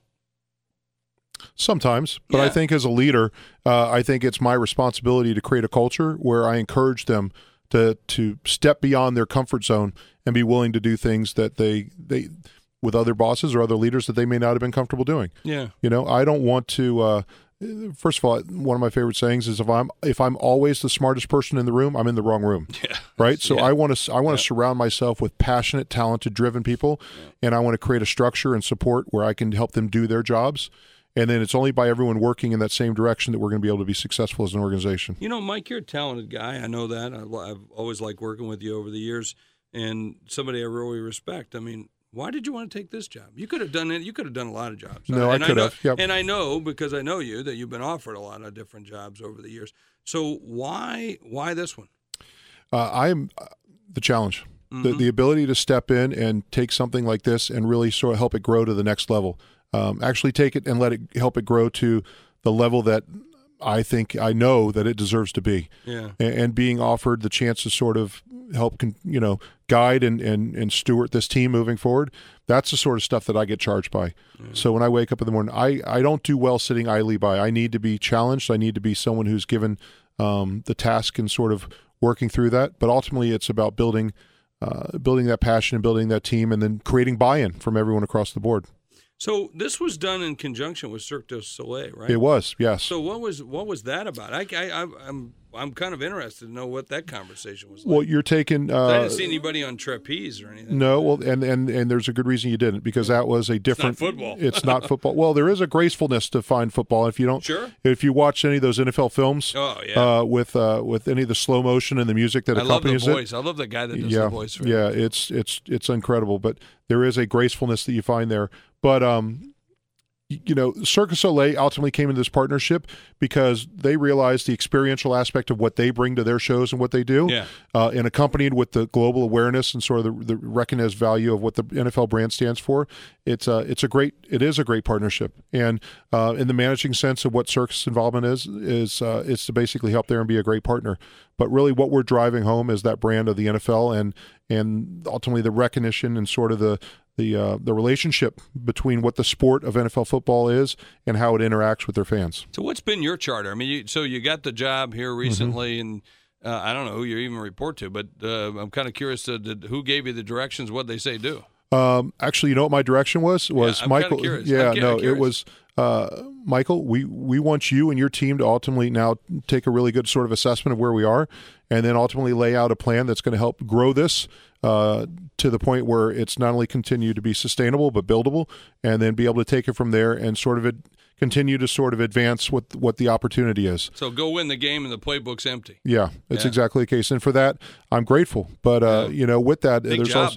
Sometimes, but yeah. I think as a leader, uh, I think it's my responsibility to create a culture where I encourage them to to step beyond their comfort zone and be willing to do things that they they with other bosses or other leaders that they may not have been comfortable doing. Yeah, you know, I don't want to. Uh, first of all, one of my favorite sayings is if I'm if I'm always the smartest person in the room, I'm in the wrong room. Yeah. Right. So yeah. I want to I want to yeah. surround myself with passionate, talented, driven people, yeah. and I want to create a structure and support where I can help them do their jobs. And then it's only by everyone working in that same direction that we're going to be able to be successful as an organization. You know, Mike, you're a talented guy. I know that. I've always liked working with you over the years, and somebody I really respect. I mean, why did you want to take this job? You could have done it. You could have done a lot of jobs. No, and I could know, have. Yep. And I know because I know you that you've been offered a lot of different jobs over the years. So why why this one? Uh, I'm uh, the challenge. Mm-hmm. The, the ability to step in and take something like this and really sort of help it grow to the next level. Um, actually take it and let it help it grow to the level that I think I know that it deserves to be. Yeah. And, and being offered the chance to sort of help, con, you know, guide and, and, and steward this team moving forward, that's the sort of stuff that I get charged by. Yeah. So when I wake up in the morning, I, I don't do well sitting idly by. I need to be challenged. I need to be someone who's given um, the task and sort of working through that. But ultimately, it's about building uh, building that passion and building that team and then creating buy-in from everyone across the board. So this was done in conjunction with Cirque du Soleil, right? It was, yes. So what was what was that about? I, I, I'm I'm kind of interested to know what that conversation was like. Well, you're taking. Uh, I didn't see anybody on trapeze or anything. No, well, and, and, and there's a good reason you didn't because that was a different. It's not football. It's not football. Well, there is a gracefulness to fine football. If you don't, sure. If you watch any of those N F L films, oh yeah, uh, with uh, with any of the slow motion and the music that I accompanies love the voice. it, I love the guy that does yeah, the voice. For yeah, it. it's it's it's incredible. But there is a gracefulness that you find there. But um. You know, Cirque du Soleil ultimately came into this partnership because they realized the experiential aspect of what they bring to their shows and what they do, yeah. uh, and accompanied with the global awareness and sort of the, the recognized value of what the N F L brand stands for. It's a, it's a great, it is a great partnership. And uh, in the managing sense of what Cirque's involvement is, is uh, it's to basically help there and be a great partner. But really what we're driving home is that brand of the N F L and and ultimately the recognition and sort of the the uh, the relationship between what the sport of N F L football is and how it interacts with their fans. So what's been your charter? I mean, you, so you got the job here recently, mm-hmm. and uh, I don't know who you even report to, but uh, I'm kind of curious to, to who gave you the directions, what they say do. Um, actually, you know what my direction was? Was yeah, I'm Michael? Curious. Yeah, I'm no, curious. it was uh, Michael. We we want you and your team to ultimately now take a really good sort of assessment of where we are, and then ultimately lay out a plan that's going to help grow this uh, to the point where it's not only continue to be sustainable but buildable, and then be able to take it from there and sort of it, continue to sort of advance what what the opportunity is. So go win the game and the playbook's empty. Yeah, it's yeah. exactly the case, and for that I'm grateful. But uh, yeah. you know, with that, Big there's job also. though.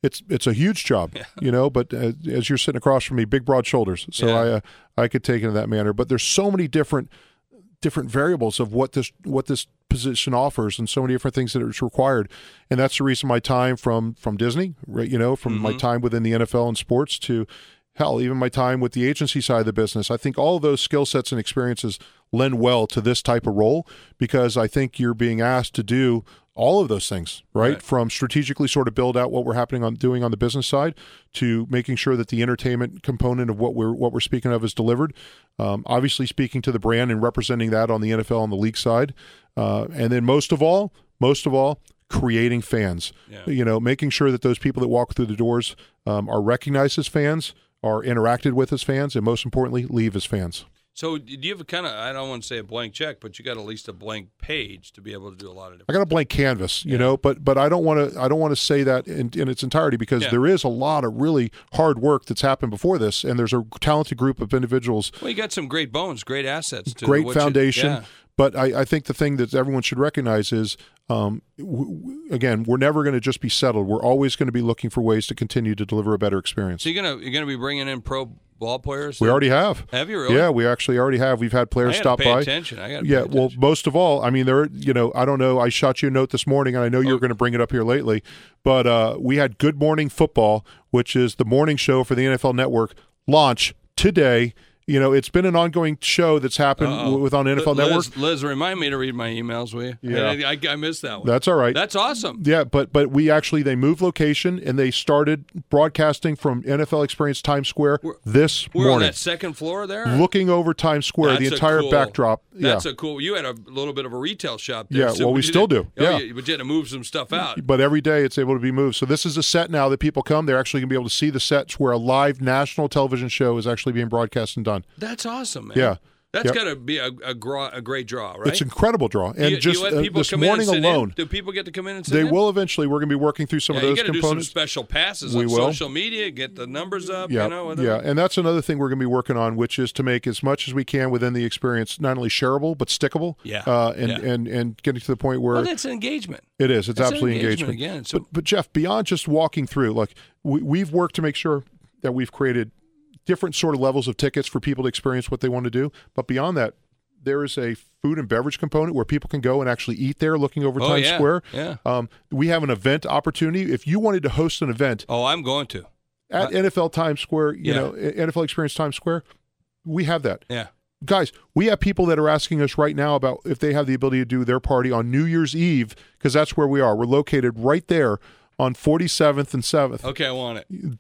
it's it's a huge job, Yeah. you know. But uh, as you're sitting across from me, big broad shoulders, so Yeah. I uh, I could take it in that manner. But there's so many different different variables of what this what this position offers, and so many different things that is required. And that's the reason my time from from Disney, right, you know, from Mm-hmm. my time within the N F L and sports to hell, even my time with the agency side of the business. I think all of those skill sets and experiences lend well to this type of role, because I think you're being asked to do all of those things, right? Right. From strategically sort of build out what we're happening on doing on the business side, to making sure that the entertainment component of what we're what we're speaking of is delivered. Um, obviously, speaking to the brand and representing that on the N F L and the league side, uh, and then most of all, most of all, creating fans. Yeah. You know, making sure that those people that walk through the doors um, are recognized as fans, are interacted with as fans, and most importantly, leave as fans. So do you have a kind of, I don't want to say a blank check, but you got at least a blank page to be able to do a lot of different. I got a blank canvas, you Yeah. know, but but I don't want to I don't want to say that in, in its entirety, because Yeah. there is a lot of really hard work that's happened before this, and there's a talented group of individuals, Well, you got some great bones, great assets. To great what you- foundation. yeah. But I, I think the thing that everyone should recognize is, um, w- w- again, we're never going to just be settled. We're always going to be looking for ways to continue to deliver a better experience. So you're gonna you're gonna be bringing in pro ball players? We already have. Have you really? Yeah, we actually already have. We've had I players gotta stop pay by. attention. I got. Yeah, well, most of all, I mean, there. You know, I don't know. I shot you a note this morning, and I know you Oh. were going to bring it up here lately, but uh, we had Good Morning Football, which is the morning show for the N F L Network, launch today. You know, it's been an ongoing show that's happened Uh-oh. w- with on N F L Liz, Network. Liz, remind me to read my emails, will you? Yeah. I, I, I missed that one. That's all right. That's awesome. Yeah, but but we actually they moved location and they started broadcasting from N F L Experience Times Square We're- this We're on morning, that second floor there. looking over Times Square, the That's a entire cool- backdrop. That's yeah, a cool. You had a little bit of a retail shop there. Yeah, so well, we you still did- do. Oh, Yeah. you- but you had to move some stuff out. but every day it's able to be moved. So this is a set now that people come. They're actually going to be able to see the sets where a live national television show is actually being broadcast and done. That's awesome, man. Yeah. That's Yep. got to be a a, gra- a great draw, right? It's an incredible draw. And Do you, just do you let uh, people this come morning in and sit alone, in? Do people get to come in and sit they in? will eventually. We're going to be working through some Yeah, of you those got to do some components. special passes We on will. social media, get the numbers up. Yeah, you know, whatever. yeah, and that's another thing we're going to be working on, which is to make as much as we can within the experience not only shareable but stickable. Yeah, uh, and, yeah. and and getting to the point where Well, that's engagement. it is. It's That's an absolutely engagement engagement. again. So- but, but Jeff, beyond just walking through, like we, we've worked to make sure that we've created different sort of levels of tickets for people to experience what they want to do. But beyond that, there is a food and beverage component where people can go and actually eat there, looking over Oh, Times yeah, Square. yeah. Um, we have an event opportunity. If you wanted to host an event Oh, I'm going to. at Uh, N F L Times Square, you yeah. know, N F L Experience Times Square, we have that. Yeah. Guys, we have people that are asking us right now about if they have the ability to do their party on New Year's Eve, because that's where we are. We're located right there on forty-seventh and seventh. Okay, I want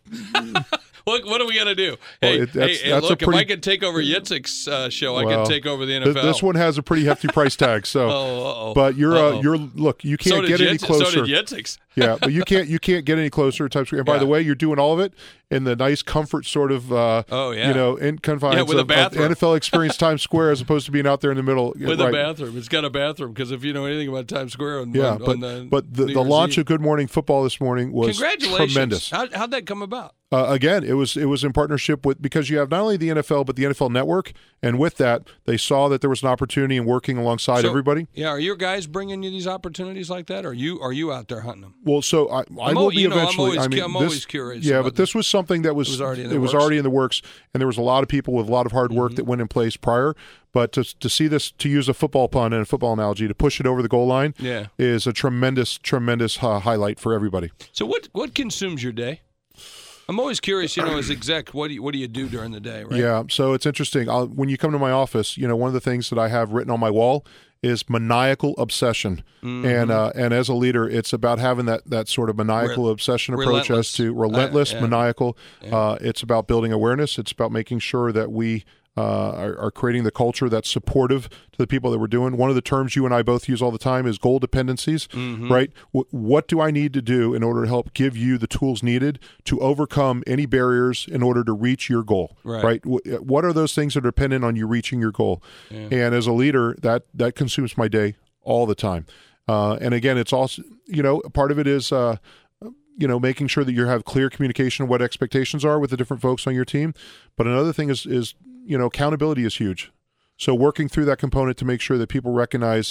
it. What, what are we going to do? Well, Hey, it- that's- hey, hey, that's a look, if I pretty- could take over Yitzhak's uh, show, I Well, could take over the N Th- F L. This one has a pretty hefty price tag. So, Oh, uh-oh. but you're uh, Uh-oh. you're look, you so can't did get any Yitz- closer. So did Yitzhak's. Yeah, but you can't you can't get any closer to Times Square. And by Yeah. the way, you're doing all of it in the nice comfort sort of uh, Oh, yeah. you know, in confines Yeah, with a of, of bathroom. N F L Experience Times Square as opposed to being out there in the middle With right. a bathroom. It's got a bathroom because if you know anything about Times Square on, Yeah, on, but on the but the, New the Year's launch Eve. of Good Morning Football this morning was Congratulations. tremendous. How, how'd that come about? Uh, again, it was it was in partnership with, because you have not only the N F L but the N F L Network, and with that, they saw that there was an opportunity in working alongside So- everybody. Yeah, are your guys bringing you these opportunities like that? Or are you are you out there hunting them? Well, so I, I I'm will al- be you know, I'm eventually. always I cu- mean, I'm this- always curious Yeah, about but this was something that was It was already in the it was works. already in the works, and there was a lot of people with a lot of hard work Mm-hmm. that went in place prior. But to to see this, to use a football pun and a football analogy, to push it over the goal line, Yeah. is a tremendous, tremendous uh, highlight for everybody. So what what consumes your day? I'm always curious, you know, as exec, what do you, what do you do during the day, right? Yeah, so it's interesting. I'll, when you come to my office, you know, one of the things that I have written on my wall is maniacal obsession, Mm-hmm. and uh, and as a leader, it's about having that that sort of maniacal Re- obsession approach relentless. as to relentless, I- yeah. maniacal. Uh, it's about building awareness. It's about making sure that we. Uh, are, are creating the culture that's supportive to the people that we're doing. One of the terms you and I both use all the time is goal dependencies, Mm-hmm. right? W- what do I need to do in order to help give you the tools needed to overcome any barriers in order to reach your goal, Right. W- What are those things that are dependent on you reaching your goal? Yeah. And as a leader, that that consumes my day all the time. Uh, and again, it's also, you know, part of it is, uh, you know, making sure that you have clear communication of what expectations are with the different folks on your team. But another thing is, is you know, accountability is huge. So working through that component to make sure that people recognize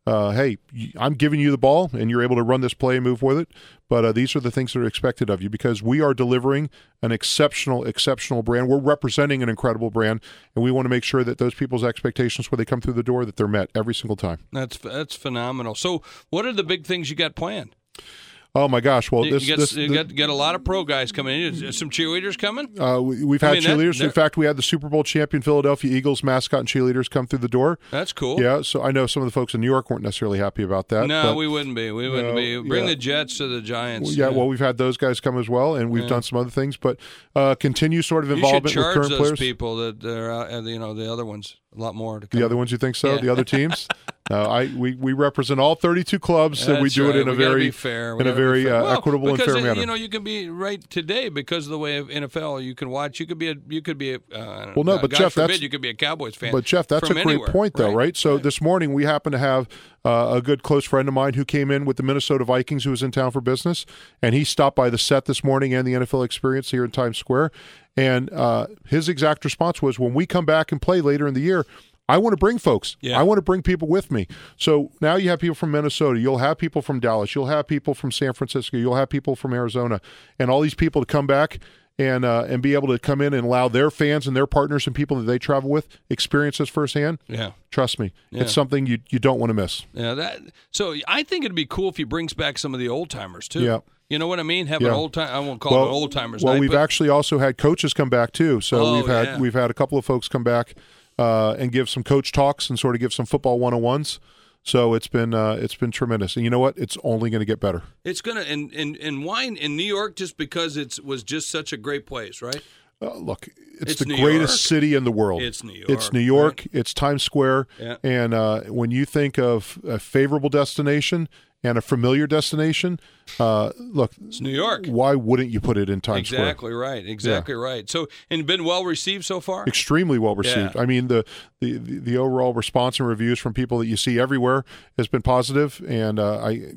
uh, hey, I'm giving you the ball, and you're able to run this play and move with it. But uh, these are the things that are expected of you because we are delivering an exceptional, exceptional brand. We're representing an incredible brand, and we want to make sure that those people's expectations when they come through the door, that they're met every single time. That's that's phenomenal. So what are the big things you got planned? Oh my gosh! Well, you, this, you, got, this, you this got, got a lot of pro guys coming in. Is some cheerleaders coming? Uh, we, we've had I mean, cheerleaders. That, in fact, we had the Super Bowl champion Philadelphia Eagles mascot and cheerleaders come through the door. That's cool. Yeah, so I know some of the folks in New York weren't necessarily happy about that. No, but, we wouldn't be. We wouldn't no, be. Bring yeah. the Jets to the Giants. Well, yeah, yeah, well, we've had those guys come as well, and we've yeah. done some other things. But uh, continue sort of you involvement should charge with current those players. people that are out, and, you know, the other ones a lot more to come. The other ones, you think so? Yeah. The other teams? No, I we, we represent all thirty-two clubs, so we That's do right. it in a We gotta very be fair. We in a gotta be very fair. uh, Well, equitable and because fair it, manner. You know, you can be right today because of the way of N F L. You can watch. You could be a. You could be a. Uh, Well, no, uh, but God Jeff, forbid, that's- you could be a Cowboys fan. But Jeff, that's a from great anywhere, point, though, right? So Right. this morning we happen to have uh, a good close friend of mine who came in with the Minnesota Vikings, who was in town for business, and he stopped by the set this morning and the N F L Experience here in Times Square. And uh, his exact response was, "When we come back and play later in the year, I want to bring folks. Yeah. I want to bring people with me." So now you have people from Minnesota. You'll have people from Dallas. You'll have people from San Francisco. You'll have people from Arizona, and all these people to come back and uh, and be able to come in and allow their fans and their partners and people that they travel with experience this firsthand. Yeah. Trust me, Yeah. it's something you you don't want to miss. Yeah, that. So I think it'd be cool if he brings back some of the old timers too. Yeah. You know what I mean? Have Yeah. an old time. I won't call it old timers. Well, night, we've but, actually also had coaches come back too. So Oh, we've had yeah. we've had a couple of folks come back uh, and give some coach talks and sort of give some football one oh ones. So it's been uh, it's been tremendous, and you know what? It's only going to get better. It's gonna and and and why in New York just because it's was just such a great place, right? Uh, look, it's, It's the New greatest York. city in the world. It's New York. It's New York. right? It's Times Square. Yeah. And uh, when you think of a favorable destination and a familiar destination, uh, look, It's New York. why wouldn't you put it in Times Square? Exactly right. Exactly right. So and been well received so far. Extremely well received. Yeah. I mean, the, the the the overall response and reviews from people that you see everywhere has been positive, and uh, I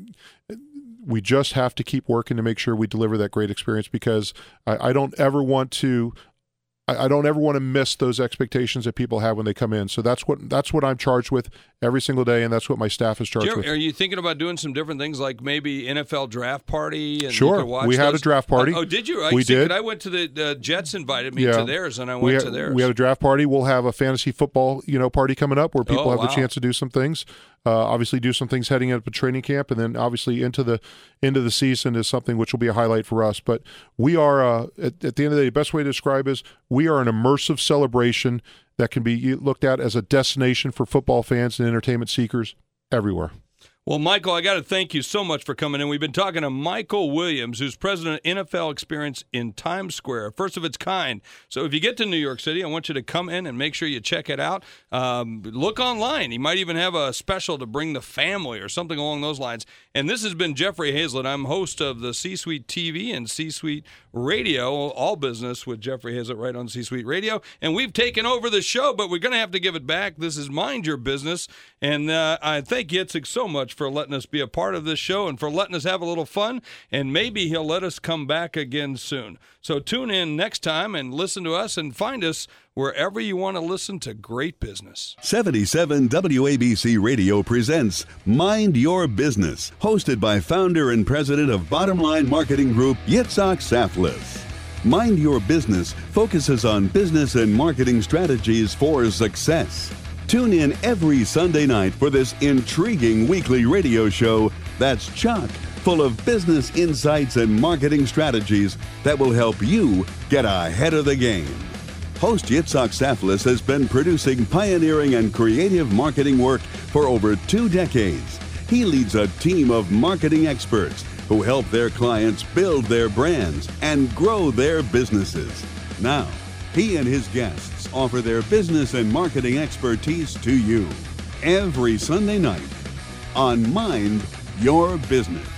we just have to keep working to make sure we deliver that great experience because I, I don't ever want to. I I don't ever want to miss those expectations that people have when they come in. So that's what that's what I'm charged with every single day, and that's what my staff is charged Do you- with. Are you thinking about doing some different things like maybe N F L draft party? And Sure. you could watch We had a those? draft party. Oh, oh, did you? I We see, did. I went to the, the Jets invited me Yeah. to theirs, and I we went had, to theirs. we had a draft party. We'll have a fantasy football, you know, party coming up where people Oh, have wow. the chance to do some things. Uh, obviously, do some things heading up to training camp, and then obviously into the into the season is something which will be a highlight for us. But we are uh, at, at the end of the day, the best way to describe is we are an immersive celebration that can be looked at as a destination for football fans and entertainment seekers everywhere. Well, Michael, I got to thank you so much for coming in. We've been talking to Michael Williams, who's president of N F L Experience in Times Square, first of its kind. So if you get to New York City, I want you to come in and make sure you check it out. Um, look online. He might even have a special to bring the family or something along those lines. And this has been Jeffrey Hazlett. I'm host of the C-Suite T V and C-Suite Radio, all business with Jeffrey Hazlett right on C-Suite Radio. And we've taken over the show, but we're going to have to give it back. This is Mind Your Business. And uh, I thank Yitzhak so much for letting us be a part of this show and for letting us have a little fun. And maybe he'll let us come back again soon. So tune in next time and listen to us and find us wherever you want to listen to great business. seventy-seven W A B C Radio presents Mind Your Business, hosted by founder and president of Bottom Line Marketing Group, Yitzhak Saflis. Mind Your Business focuses on business and marketing strategies for success. Tune in every Sunday night for this intriguing weekly radio show that's chock full of business insights and marketing strategies that will help you get ahead of the game. Host Yitzhak Saflis has been producing pioneering and creative marketing work for over two decades. He leads a team of marketing experts who help their clients build their brands and grow their businesses. Now, he and his guests offer their business and marketing expertise to you every Sunday night on Mind Your Business.